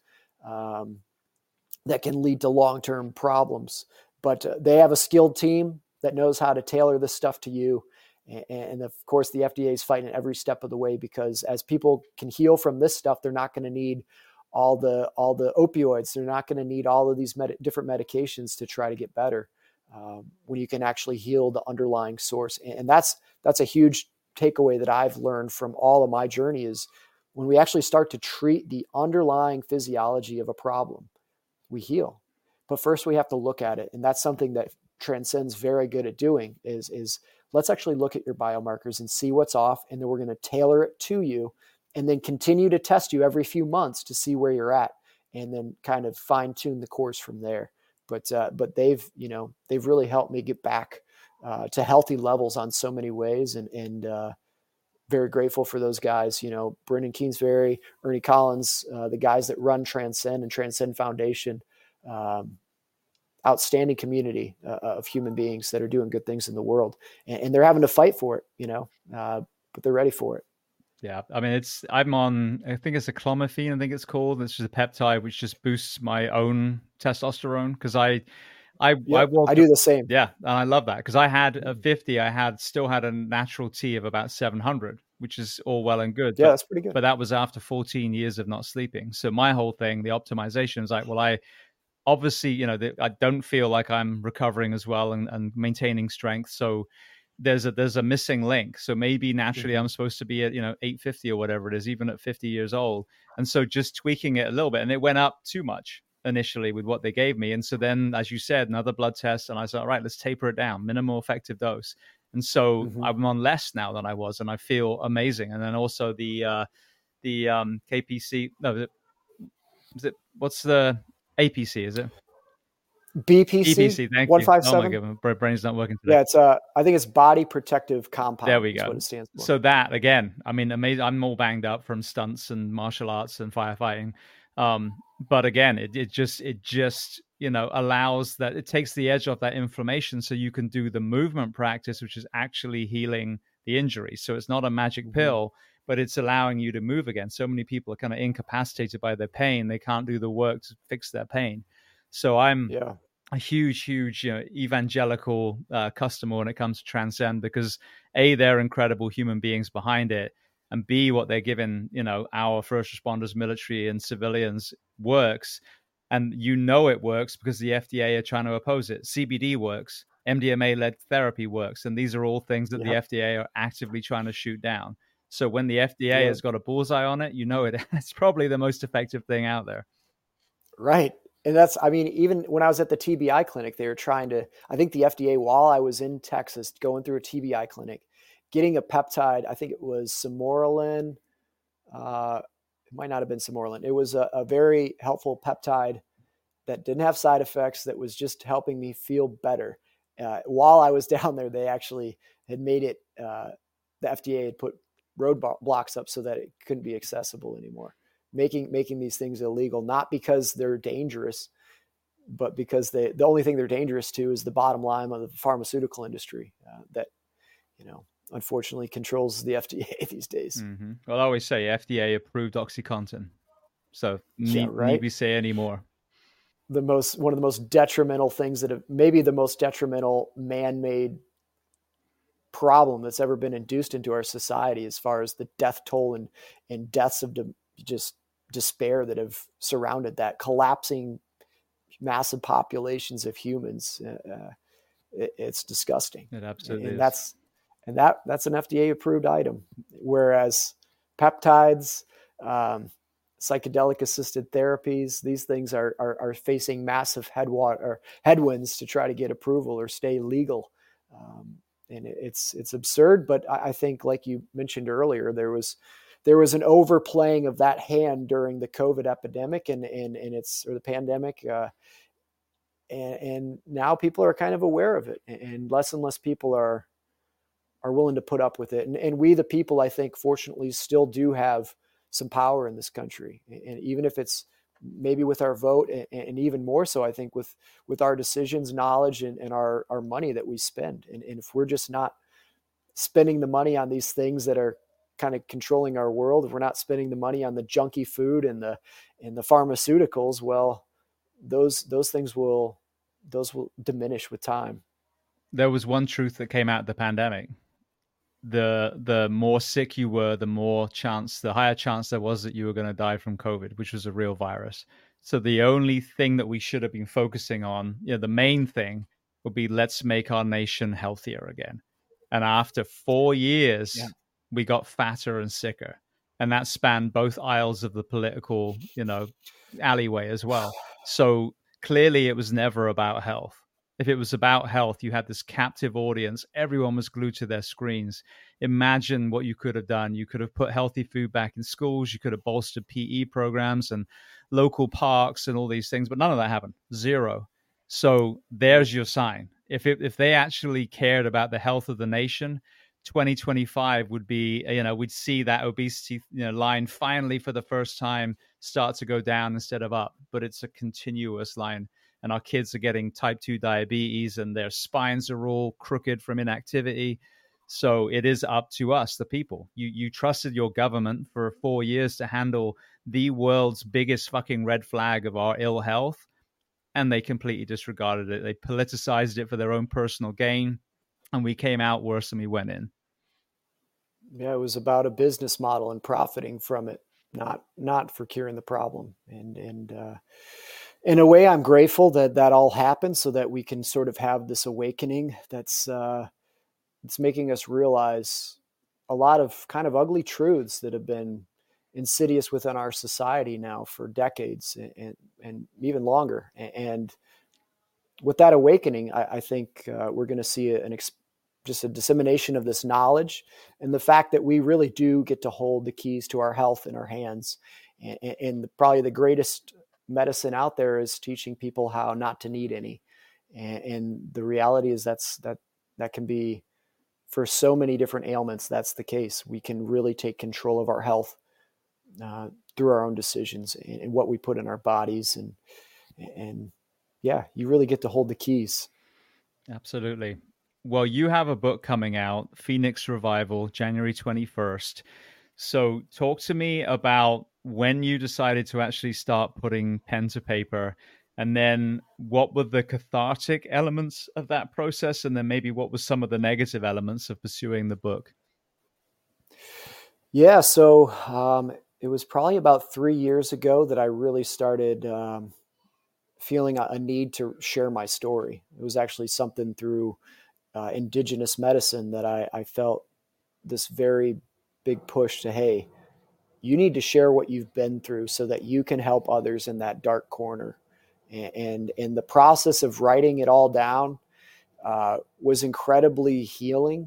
that can lead to long-term problems. But they have a skilled team that knows how to tailor this stuff to you. And of course, the FDA is fighting every step of the way, because as people can heal from this stuff, they're not going to need all the opioids. They're not going to need all of these different medications to try to get better, when you can actually heal the underlying source. And that's a huge takeaway that I've learned from all of my journey, is when we actually start to treat the underlying physiology of a problem, we heal. But first we have to look at it. And that's something that Transcend's very good at doing, is let's actually look at your biomarkers and see what's off. And then we're going to tailor it to you, and then continue to test you every few months to see where you're at, and then kind of fine tune the course from there. But they've really helped me get back to healthy levels on so many ways, and very grateful for those guys, Brendan Kingsbury, Ernie Collins, the guys that run Transcend and Transcend Foundation, outstanding community of human beings that are doing good things in the world, and they're having to fight for it, but they're ready for it. Yeah, I mean, I'm on, I think it's a clomiphene, I think it's called. It's just a peptide which just boosts my own testosterone because I Yep, woke I up, do the same. yeah, and I love that because I had a 50, still had a natural T of about 700, which is all well and good, Yeah, that's pretty good. but that was after 14 years of not sleeping. So my whole thing, the optimization is like, well, I obviously, I don't feel like I'm recovering as well and maintaining strength. So there's a missing link. So maybe naturally I'm supposed to be at 850 or whatever it is, even at 50 years old. And so just tweaking it a little bit, and it went up too much initially with what they gave me. And so then, as you said, another blood test, and I said, all right, let's taper it down, minimal effective dose. And so I'm on less now than I was, and I feel amazing. And then also the KPC, no, what's the APC? Is it BPC EPC? Thank you. Oh my 157. god, my brain's not working today. Yeah, it's I think it's body protective There compound. we Is go. what it stands for. So that again, I mean, amazing. I'm all banged up from stunts and martial arts and firefighting, but again, it just allows that, it takes the edge off that inflammation, so you can do the movement practice, which is actually healing the injury. So it's not a magic pill, but it's allowing you to move again. So many people are kind of incapacitated by their pain; they can't do the work to fix their pain. So I'm a huge evangelical customer when it comes to Transcend, because A, they're incredible human beings behind it, and B, what they're giving our first responders, military and civilians works. And it works because the FDA are trying to oppose it. CBD works, MDMA-led therapy works, and these are all things that the FDA are actively trying to shoot down. So when the FDA has got a bullseye on it, it's probably the most effective thing out there. Right. And that's, I mean, even when I was at the TBI clinic, they were trying to, I think the FDA, while I was in Texas going through a TBI clinic, getting a peptide, I think it was Sermorelin. It might not have been Sermorelin. It was a very helpful peptide that didn't have side effects, that was just helping me feel better. While I was down there, they actually had made it, the FDA had put roadblocks up so that it couldn't be accessible anymore. Making these things illegal, not because they're dangerous, but because the only thing they're dangerous to is the bottom line of the pharmaceutical industry that, unfortunately controls the FDA these days. Mm-hmm. Well, I always say FDA approved OxyContin. So need we say any more? One of the most detrimental things maybe the most detrimental man-made problem that's ever been induced into our society, as far as the death toll and deaths of just despair that have surrounded that, collapsing massive populations of humans. It's disgusting. It absolutely and is. That's an FDA approved item, whereas peptides, psychedelic assisted therapies, these things are facing massive headwinds to try to get approval or stay legal. And it's absurd, but I think, like you mentioned earlier, there was an overplaying of that hand during the COVID epidemic or the pandemic. And now people are kind of aware of it, and less people are willing to put up with it. And we, the people, I think, fortunately, still do have some power in this country. And even if it's maybe with our vote, and even more so, I think with our decisions, knowledge, and our money that we spend. And if we're just not spending the money on these things that are kind of controlling our world, if we're not spending the money on the junky food and the pharmaceuticals, well, those things will diminish with time. There was one truth that came out of the pandemic. The more sick you were, the higher chance there was that you were going to die from COVID, which was a real virus. So the only thing that we should have been focusing on, the main thing would be, let's make our nation healthier again. And after 4 years, we got fatter and sicker. And that spanned both aisles of the political, alleyway as well. So clearly it was never about health. If it was about health, you had this captive audience. Everyone was glued to their screens. Imagine what you could have done. You could have put healthy food back in schools. You could have bolstered PE programs and local parks and all these things, but none of that happened. Zero. So there's your sign. If they actually cared about the health of the nation, 2025 would be, we'd see that obesity line finally for the first time start to go down instead of up. But it's a continuous line. And our kids are getting type 2 diabetes, and their spines are all crooked from inactivity. So it is up to us, the people. You trusted your government for 4 years to handle the world's biggest fucking red flag of our ill health, and they completely disregarded it. They politicized it for their own personal gain, and we came out worse than we went in. Yeah, it was about a business model and profiting from it, not for curing the problem. And in a way, I'm grateful that that all happened so that we can sort of have this awakening that's it's making us realize a lot of kind of ugly truths that have been insidious within our society now for decades and even longer. And with that awakening, I think we're going to see just a dissemination of this knowledge and the fact that we really do get to hold the keys to our health in our hands. And probably the greatest medicine out there is teaching people how not to need any. And the reality is that can be, for so many different ailments, that's the case. We can really take control of our health through our own decisions and what we put in our bodies. And yeah, you really get to hold the keys. Absolutely. Well, you have a book coming out, Phoenix Revival, January 21st. So talk to me about when you decided to actually start putting pen to paper, and then what were the cathartic elements of that process, and then maybe what was some of the negative elements of pursuing the book? Yeah, so it was probably about 3 years ago that I really started feeling a need to share my story. It was actually something through indigenous medicine that I felt this very big push to, hey, you need to share what you've been through so that you can help others in that dark corner. And in the process of writing it all down was incredibly healing,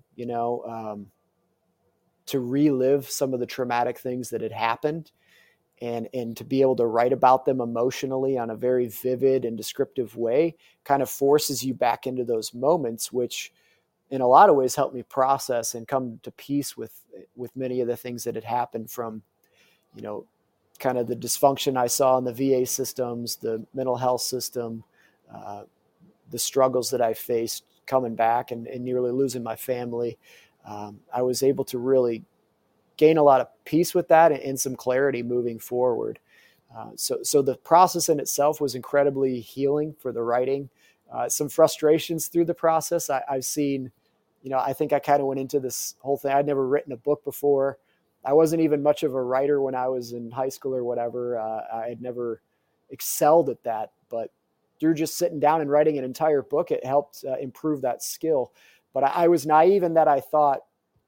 to relive some of the traumatic things that had happened and to be able to write about them emotionally on a very vivid and descriptive way kind of forces you back into those moments, which in a lot of ways helped me process and come to peace with many of the things that had happened, from, kind of the dysfunction I saw in the VA systems, the mental health system, the struggles that I faced coming back and nearly losing my family. I was able to really gain a lot of peace with that and some clarity moving forward. So the process in itself was incredibly healing for the writing. Some frustrations through the process. I've seen, I think I kind of went into this whole thing. I'd never written a book before. I wasn't even much of a writer when I was in high school or whatever. I had never excelled at that, but through just sitting down and writing an entire book, it helped improve that skill. But I was naive in that I thought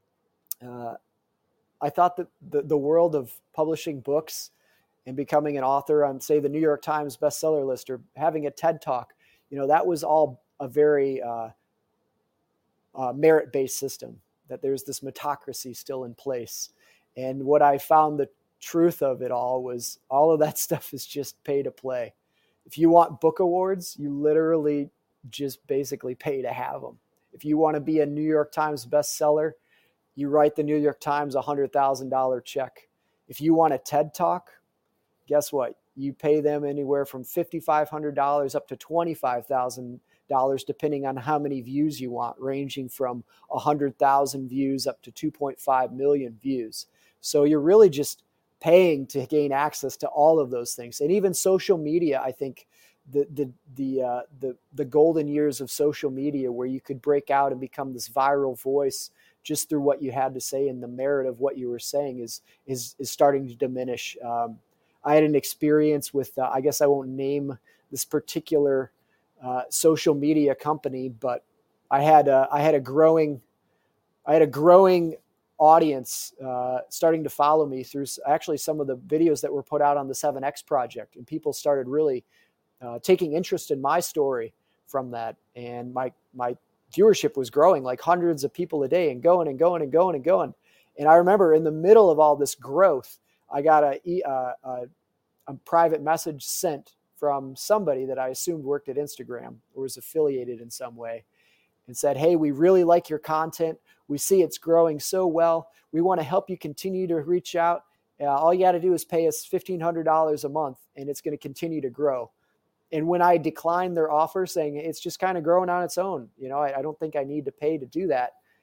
that the world of publishing books and becoming an author on, say, the New York Times bestseller list or having a TED Talk, that was all a very merit-based system, that there's this meritocracy still in place. And what I found the truth of it all was all of that stuff is just pay to play. If you want book awards, you literally just basically pay to have them. If you want to be a New York Times bestseller, you write the New York Times $100,000 check. If you want a TED Talk, guess what? You pay them anywhere from $5,500 up to $25,000, depending on how many views you want, ranging from 100,000 views up to 2.5 million views. So you're really just paying to gain access to all of those things. And even social media, I think the golden years of social media, where you could break out and become this viral voice just through what you had to say, and the merit of what you were saying is starting to diminish. I had an experience with, I guess I won't name this particular social media company, but I had a growing audience starting to follow me through actually some of the videos that were put out on the 7X project, and people started really taking interest in my story from that, and my viewership was growing, like hundreds of people a day, and going and going and going and going. And I remember in the middle of all this growth, I got a private message sent from somebody that I assumed worked at Instagram or was affiliated in some way, and said, "Hey, we really like your content. We see it's growing so well. We want to help you continue to reach out. All you got to do is pay us $1,500 a month, and it's going to continue to grow." And when I declined their offer, saying it's just kind of growing on its own, I don't think I need to pay to do that,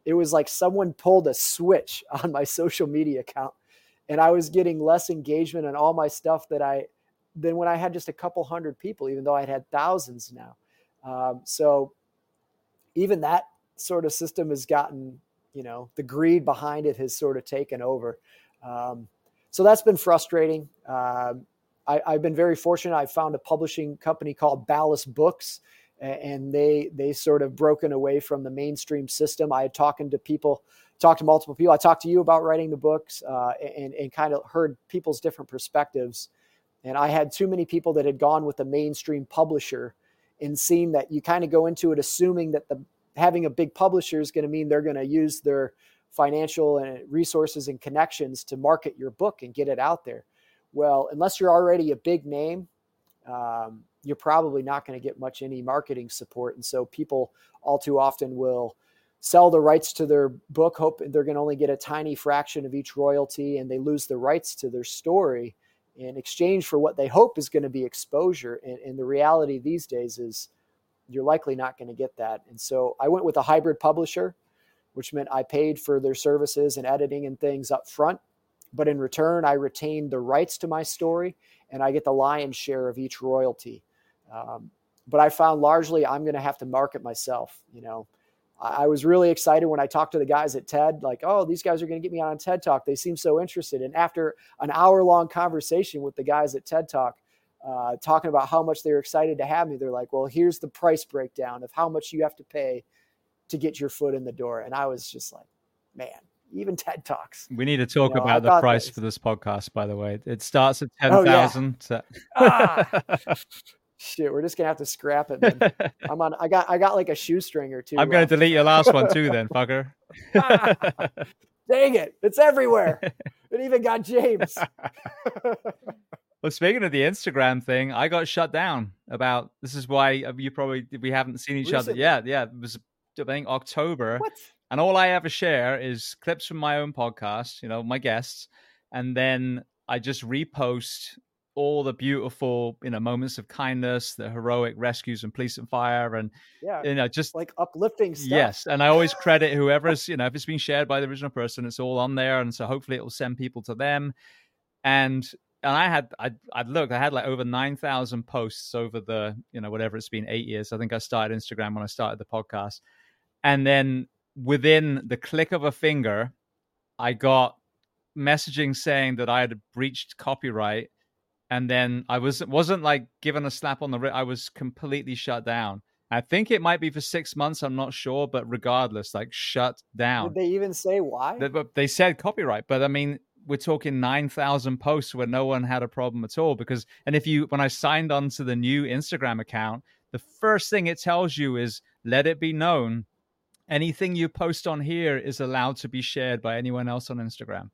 it was like someone pulled a switch on my social media account, and I was getting less engagement on all my stuff than when I had just a couple hundred people, even though I had thousands now. So even that sort of system has gotten, the greed behind it has sort of taken over. So that's been frustrating. I've been very fortunate. I found a publishing company called Ballast Books, and they sort of broken away from the mainstream system. I had talked to multiple people. I talked to you about writing the books, and kind of heard people's different perspectives. And I had too many people that had gone with the mainstream publisher and seen that you kind of go into it assuming that having a big publisher is going to mean they're going to use their financial and resources and connections to market your book and get it out there. Well, unless you're already a big name, you're probably not going to get much any marketing support. And so people all too often will sell the rights to their book, hope they're going to only get a tiny fraction of each royalty, and they lose the rights to their story in exchange for what they hope is going to be exposure. And the reality these days is you're likely not going to get that. And so I went with a hybrid publisher, which meant I paid for their services and editing and things up front. But in return, I retained the rights to my story, and I get the lion's share of each royalty. But I found largely I'm going to have to market myself. I was really excited when I talked to the guys at TED, like, oh, these guys are going to get me on TED Talk. They seem so interested. And after an hour-long conversation with the guys at TED Talk, talking about how much they were excited to have me, they're like, well, here's the price breakdown of how much you have to pay to get your foot in the door. And I was just like, man, even TED Talks. We need to talk about the price for this podcast, by the way. It starts at 10,000. Oh, yeah. Shit, we're just gonna have to scrap it, man. I got like a shoestring or two. I'm gonna delete your last one too, then, fucker. Dang it! It's everywhere. It even got James. Well, speaking of the Instagram thing, I got shut down about. This is why we haven't seen each other. Yeah. It was, I think, October. What? And all I ever share is clips from my own podcast, my guests, and then I just repost all the beautiful, moments of kindness, the heroic rescues and police and fire, and just like uplifting stuff. Yes, and I always credit whoever's, if it's been shared by the original person, it's all on there, and so hopefully it will send people to them. And I had like over 9,000 posts over the, whatever it's been, 8 years. I think I started Instagram when I started the podcast, and then within the click of a finger, I got messaging saying that I had breached copyright. And then I wasn't like given a slap on the wrist. I was completely shut down. I think it might be for 6 months. I'm not sure, but regardless, like shut down. Did they even say why? They said copyright, but I mean, we're talking 9,000 posts where no one had a problem at all. When I signed on to the new Instagram account, the first thing it tells you is, let it be known, anything you post on here is allowed to be shared by anyone else on Instagram.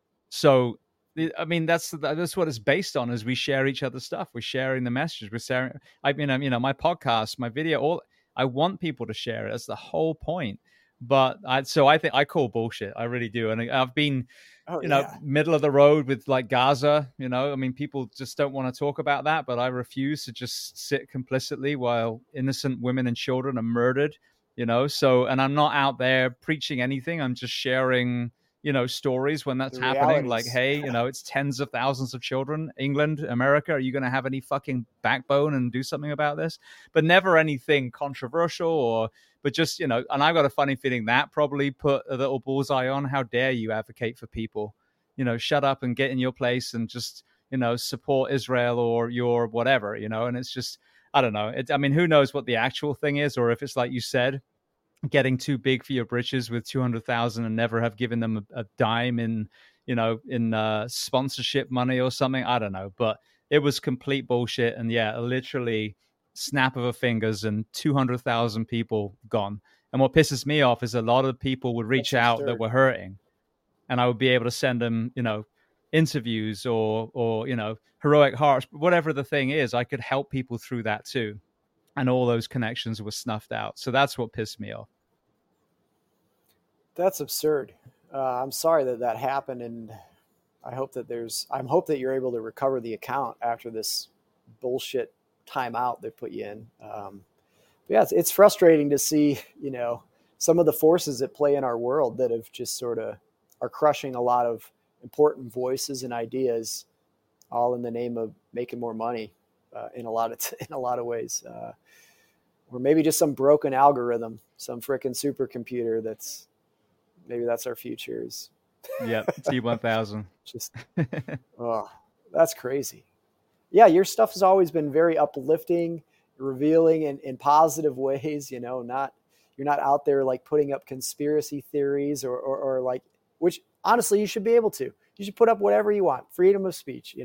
So, I mean, that's what it's based on. Is we share each other's stuff. We're sharing the messages. We're sharing. My podcast, my video. I want people to share it. That's the whole point. But I think I call bullshit. I really do. And I've been, middle of the road with like Gaza. I mean, people just don't want to talk about that. But I refuse to just sit complicitly while innocent women and children are murdered. So, and I'm not out there preaching anything. I'm just sharing, stories when that's happening. Like, hey, it's tens of thousands of children. England, America, are you going to have any fucking backbone and do something about this? But never anything controversial but just, and I've got a funny feeling that probably put a little bullseye on. How dare you advocate for people? Shut up and get in your place and just, support Israel or your whatever, and it's just, I don't know. Who knows what the actual thing is, or if it's like you said, getting too big for your britches with 200,000 and never have given them a dime in sponsorship money or something. I don't know, but it was complete bullshit. And yeah, literally snap of a fingers and 200,000 people gone. And what pisses me off is a lot of people would reach out that were hurting, and I would be able to send them, interviews or heroic hearts, whatever the thing is. I could help people through that too. And all those connections were snuffed out. So that's what pissed me off. That's absurd. I'm sorry that happened, and I hope that you're able to recover the account after this bullshit timeout they put you in. Yeah, it's frustrating to see, some of the forces at play in our world that have just sort of are crushing a lot of important voices and ideas, all in the name of making more money in a lot of ways. Or maybe just some broken algorithm, some freaking supercomputer that's our future is Yep, T1000. just, oh, that's crazy. Yeah, your stuff has always been very uplifting, revealing in positive ways, you're not out there like putting up conspiracy theories or like, which honestly you should be able to. You should put up whatever you want, freedom of speech,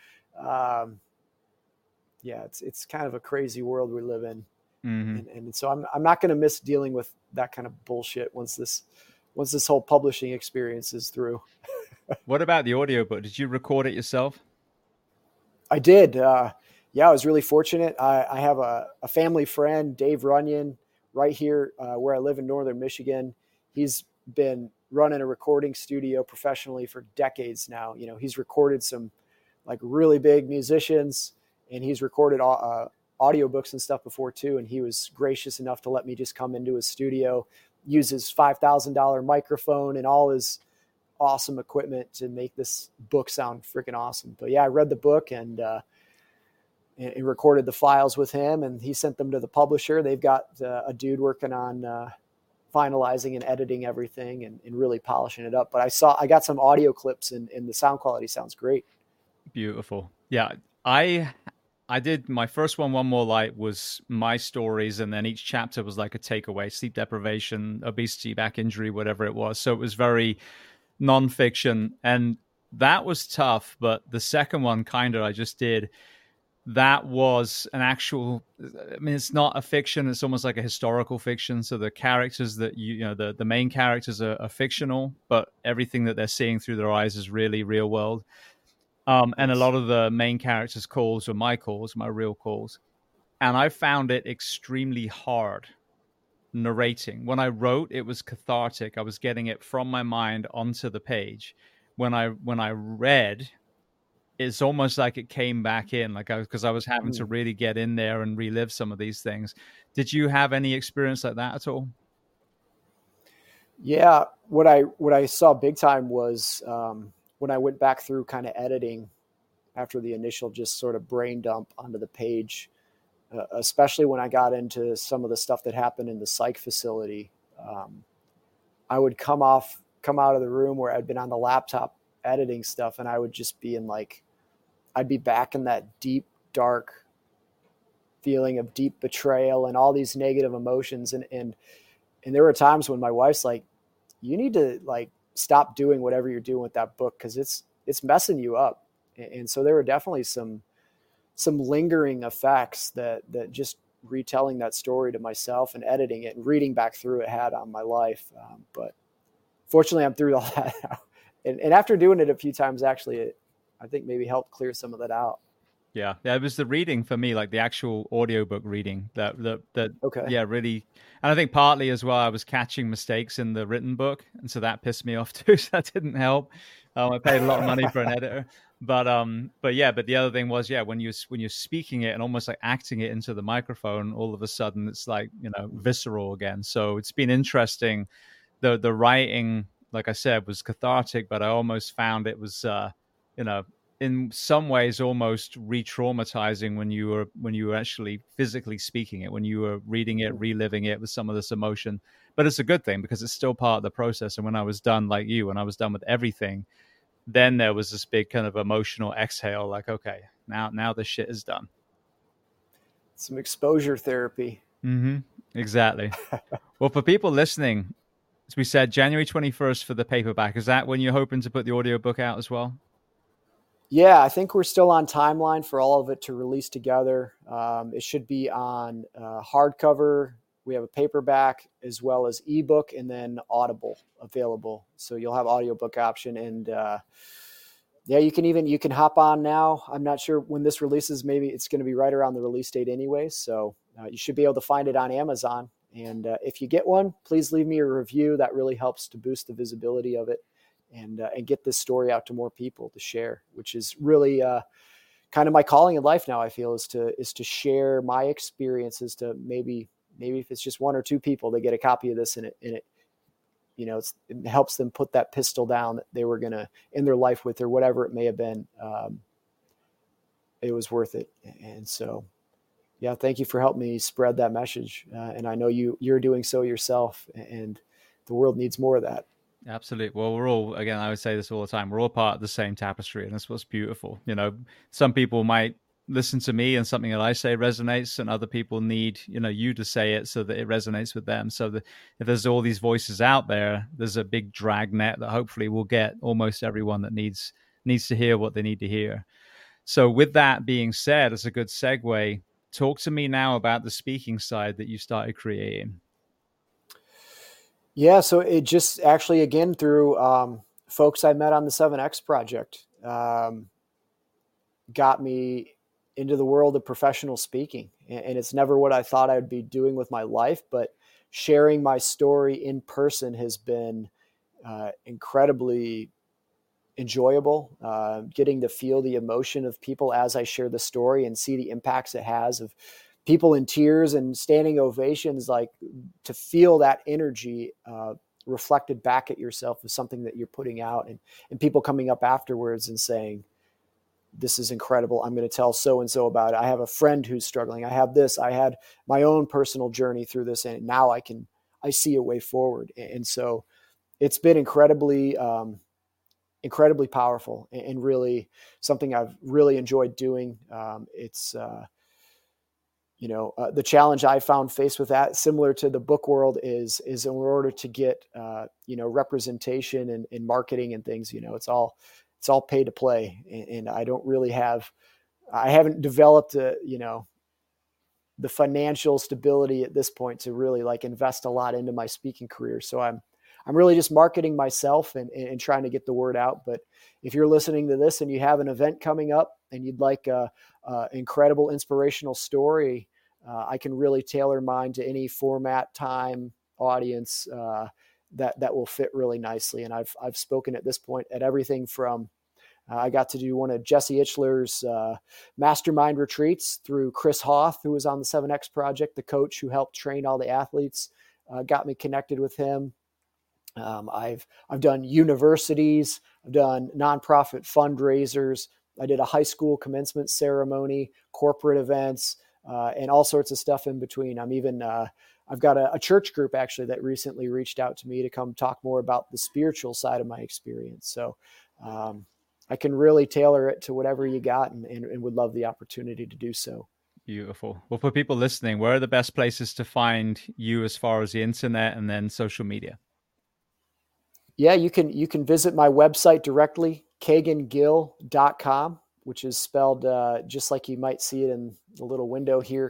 Yeah, it's kind of a crazy world we live in. Mm-hmm. And so I'm not going to miss dealing with that kind of bullshit once this whole publishing experience is through. What about the audiobook? Did you record it yourself? I did. Yeah, I was really fortunate. I have a family friend, Dave Runyon, right here where I live in Northern Michigan. He's been running a recording studio professionally for decades now. He's recorded some like really big musicians, and he's recorded audiobooks and stuff before too. And he was gracious enough to let me just come into his studio, use his $5,000 microphone and all his awesome equipment to make this book sound freaking awesome. But yeah, I read the book and recorded the files with him, and he sent them to the publisher. They've got a dude working on finalizing and editing everything and really polishing it up. But I got some audio clips and the sound quality sounds great. Beautiful. Yeah. I did my first One More Light was my stories, and then each chapter was like a takeaway: sleep deprivation, obesity, back injury, whatever it was. So it was very nonfiction, and that was tough. But the second one, I just did, that was an actual, I mean, it's not a fiction, it's almost like a historical fiction. So the characters that the main characters are fictional, but everything that they're seeing through their eyes is really real world. And a lot of the main characters' calls were my calls, my real calls. And I found it extremely hard narrating. When I wrote, it was cathartic. I was getting it from my mind onto the page. When I read, it's almost like it came back in, because I was having to really get in there and relive some of these things. Did you have any experience like that at all? Yeah, what I saw big time was when I went back through kind of editing after the initial just sort of brain dump onto the page, especially when I got into some of the stuff that happened in the psych facility. I would come out of the room where I'd been on the laptop editing stuff, and I would just be I'd be back in that deep, dark feeling of deep betrayal and all these negative emotions. And there were times when my wife's like, you need to like stop doing whatever you're doing with that book, because it's messing you up. And so there were definitely some lingering effects that just retelling that story to myself and editing it and reading back through it had on my life. But fortunately, I'm through all that now. And after doing it a few times, actually, I think maybe helped clear some of that out. Yeah, it was the reading for me, like the actual audiobook reading that okay. Yeah, really. And I think partly as well, I was catching mistakes in the written book, and so that pissed me off too. So that didn't help. I paid a lot of money for an editor, but the other thing was, when you're speaking it and almost like acting it into the microphone, all of a sudden it's like, visceral again. So it's been interesting. The writing, like I said, was cathartic, but I almost found it was in some ways almost re-traumatizing when you were actually physically speaking it, when you were reading it, reliving it with some of this emotion. But it's a good thing because it's still part of the process. And when I was done, like you, when I was done with everything, then there was this big kind of emotional exhale, like, okay, now this shit is done. Some exposure therapy. Mm-hmm. Exactly. Well, for people listening, as we said, January 21st for the paperback. Is that when you're hoping to put the audiobook out as well? Yeah, I think we're still on timeline for all of it to release together. It should be on hardcover. We have a paperback as well as ebook, and then Audible available. So you'll have audiobook option. And you can hop on now. I'm not sure when this releases. Maybe it's going to be right around the release date anyway. So you should be able to find it on Amazon. And if you get one, please leave me a review. That really helps to boost the visibility of it. And get this story out to more people to share, which is really kind of my calling in life now. I feel is to share my experiences to maybe maybe if it's just one or two people, they get a copy of this, and it it helps them put that pistol down that they were going to end their life with, or whatever it may have been. It was worth it. And so, yeah, thank you for helping me spread that message. And I know you're doing so yourself, and the world needs more of that. Absolutely. Well, we're all, again, I would say this all the time, we're all part of the same tapestry, and that's what's beautiful. Some people might listen to me and something that I say resonates, and other people need, you to say it so that it resonates with them. So that if there's all these voices out there, there's a big drag net that hopefully will get almost everyone that needs to hear what they need to hear. So with that being said, it's a good segue. Talk to me now about the speaking side that you started creating. Yeah, so it just actually, again, through folks I met on the 7X project, got me into the world of professional speaking. And it's never what I thought I'd be doing with my life, but sharing my story in person has been incredibly enjoyable. Getting to feel the emotion of people as I share the story and see the impacts it has, of people in tears and standing ovations, like to feel that energy reflected back at yourself is something that you're putting out, and people coming up afterwards and saying, this is incredible. I'm going to tell so-and-so about it. I have a friend who's struggling. I have this. I had my own personal journey through this, and now I see a way forward. And so it's been incredibly powerful, and really something I've really enjoyed doing. It's the challenge I found faced with that, similar to the book world, is in order to get representation and marketing and things. It's all pay to play, and I haven't developed the financial stability at this point to really invest a lot into my speaking career. So I'm really just marketing myself and trying to get the word out. But if you're listening to this and you have an event coming up and you'd like a incredible inspirational story, I can really tailor mine to any format, time, audience that will fit really nicely. And I've spoken at this point at everything from I got to do one of Jesse Itzler's mastermind retreats through Chris Hoth, who was on the 7X project, the coach who helped train all the athletes, got me connected with him. I've done universities, I've done nonprofit fundraisers. I did a high school commencement ceremony, corporate events, and all sorts of stuff in between. I've got a church group actually that recently reached out to me to come talk more about the spiritual side of my experience. So I can really tailor it to whatever you got, and would love the opportunity to do so. Beautiful. Well, for people listening, where are the best places to find you as far as the internet and then social media? Yeah, you can visit my website directly, KaganGill.com, which is spelled just like you might see it in the little window here,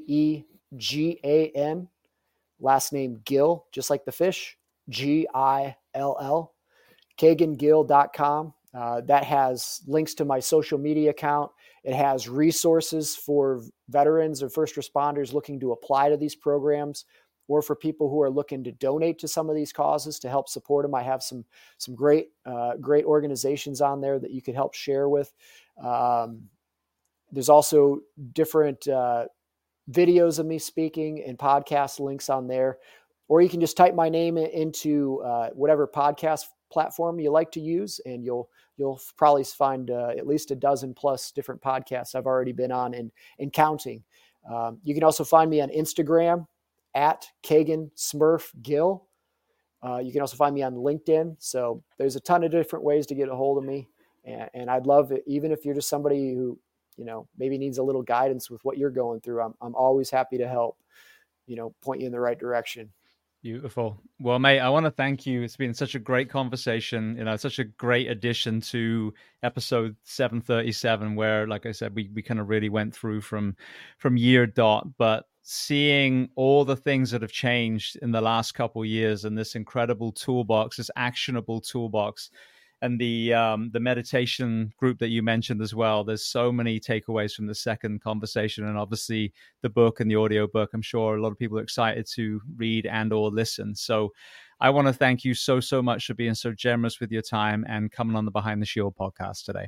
Kegan, last name Gill, just like the fish, Gill, KaganGill.com. That has links to my social media account. It has resources for veterans or first responders looking to apply to these programs, or for people who are looking to donate to some of these causes to help support them. I have some great organizations on there that you could help share with. There's also different videos of me speaking and podcast links on there, or you can just type my name into whatever podcast platform you like to use, and you'll probably find at least a dozen plus different podcasts I've already been on and counting. You can also find me on Instagram at Kagan Smurf Gill. You can also find me on LinkedIn. So there's a ton of different ways to get a hold of me. And I'd love it, even if you're just somebody who, maybe needs a little guidance with what you're going through. I'm always happy to help, point you in the right direction. Beautiful. Well, mate, I want to thank you. It's been such a great conversation, such a great addition to episode 737, where, like I said, we kind of really went through from year dot, but seeing all the things that have changed in the last couple of years, and this incredible toolbox, this actionable toolbox, and the meditation group that you mentioned as well. There's so many takeaways from the second conversation, and obviously the book and the audio book. I'm sure a lot of people are excited to read and or listen. So I want to thank you so much for being so generous with your time and coming on the Behind the Shield podcast today.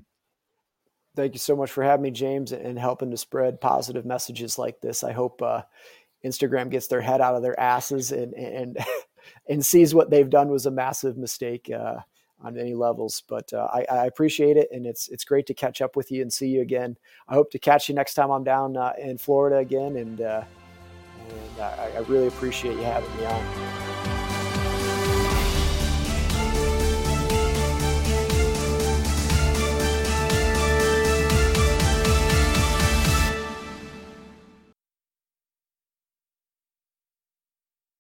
Thank you so much for having me, James, and helping to spread positive messages like this. I hope Instagram gets their head out of their asses and and sees what they've done was a massive mistake on any levels. But I appreciate it, and it's great to catch up with you and see you again. I hope to catch you next time I'm down in Florida again, and I really appreciate you having me on.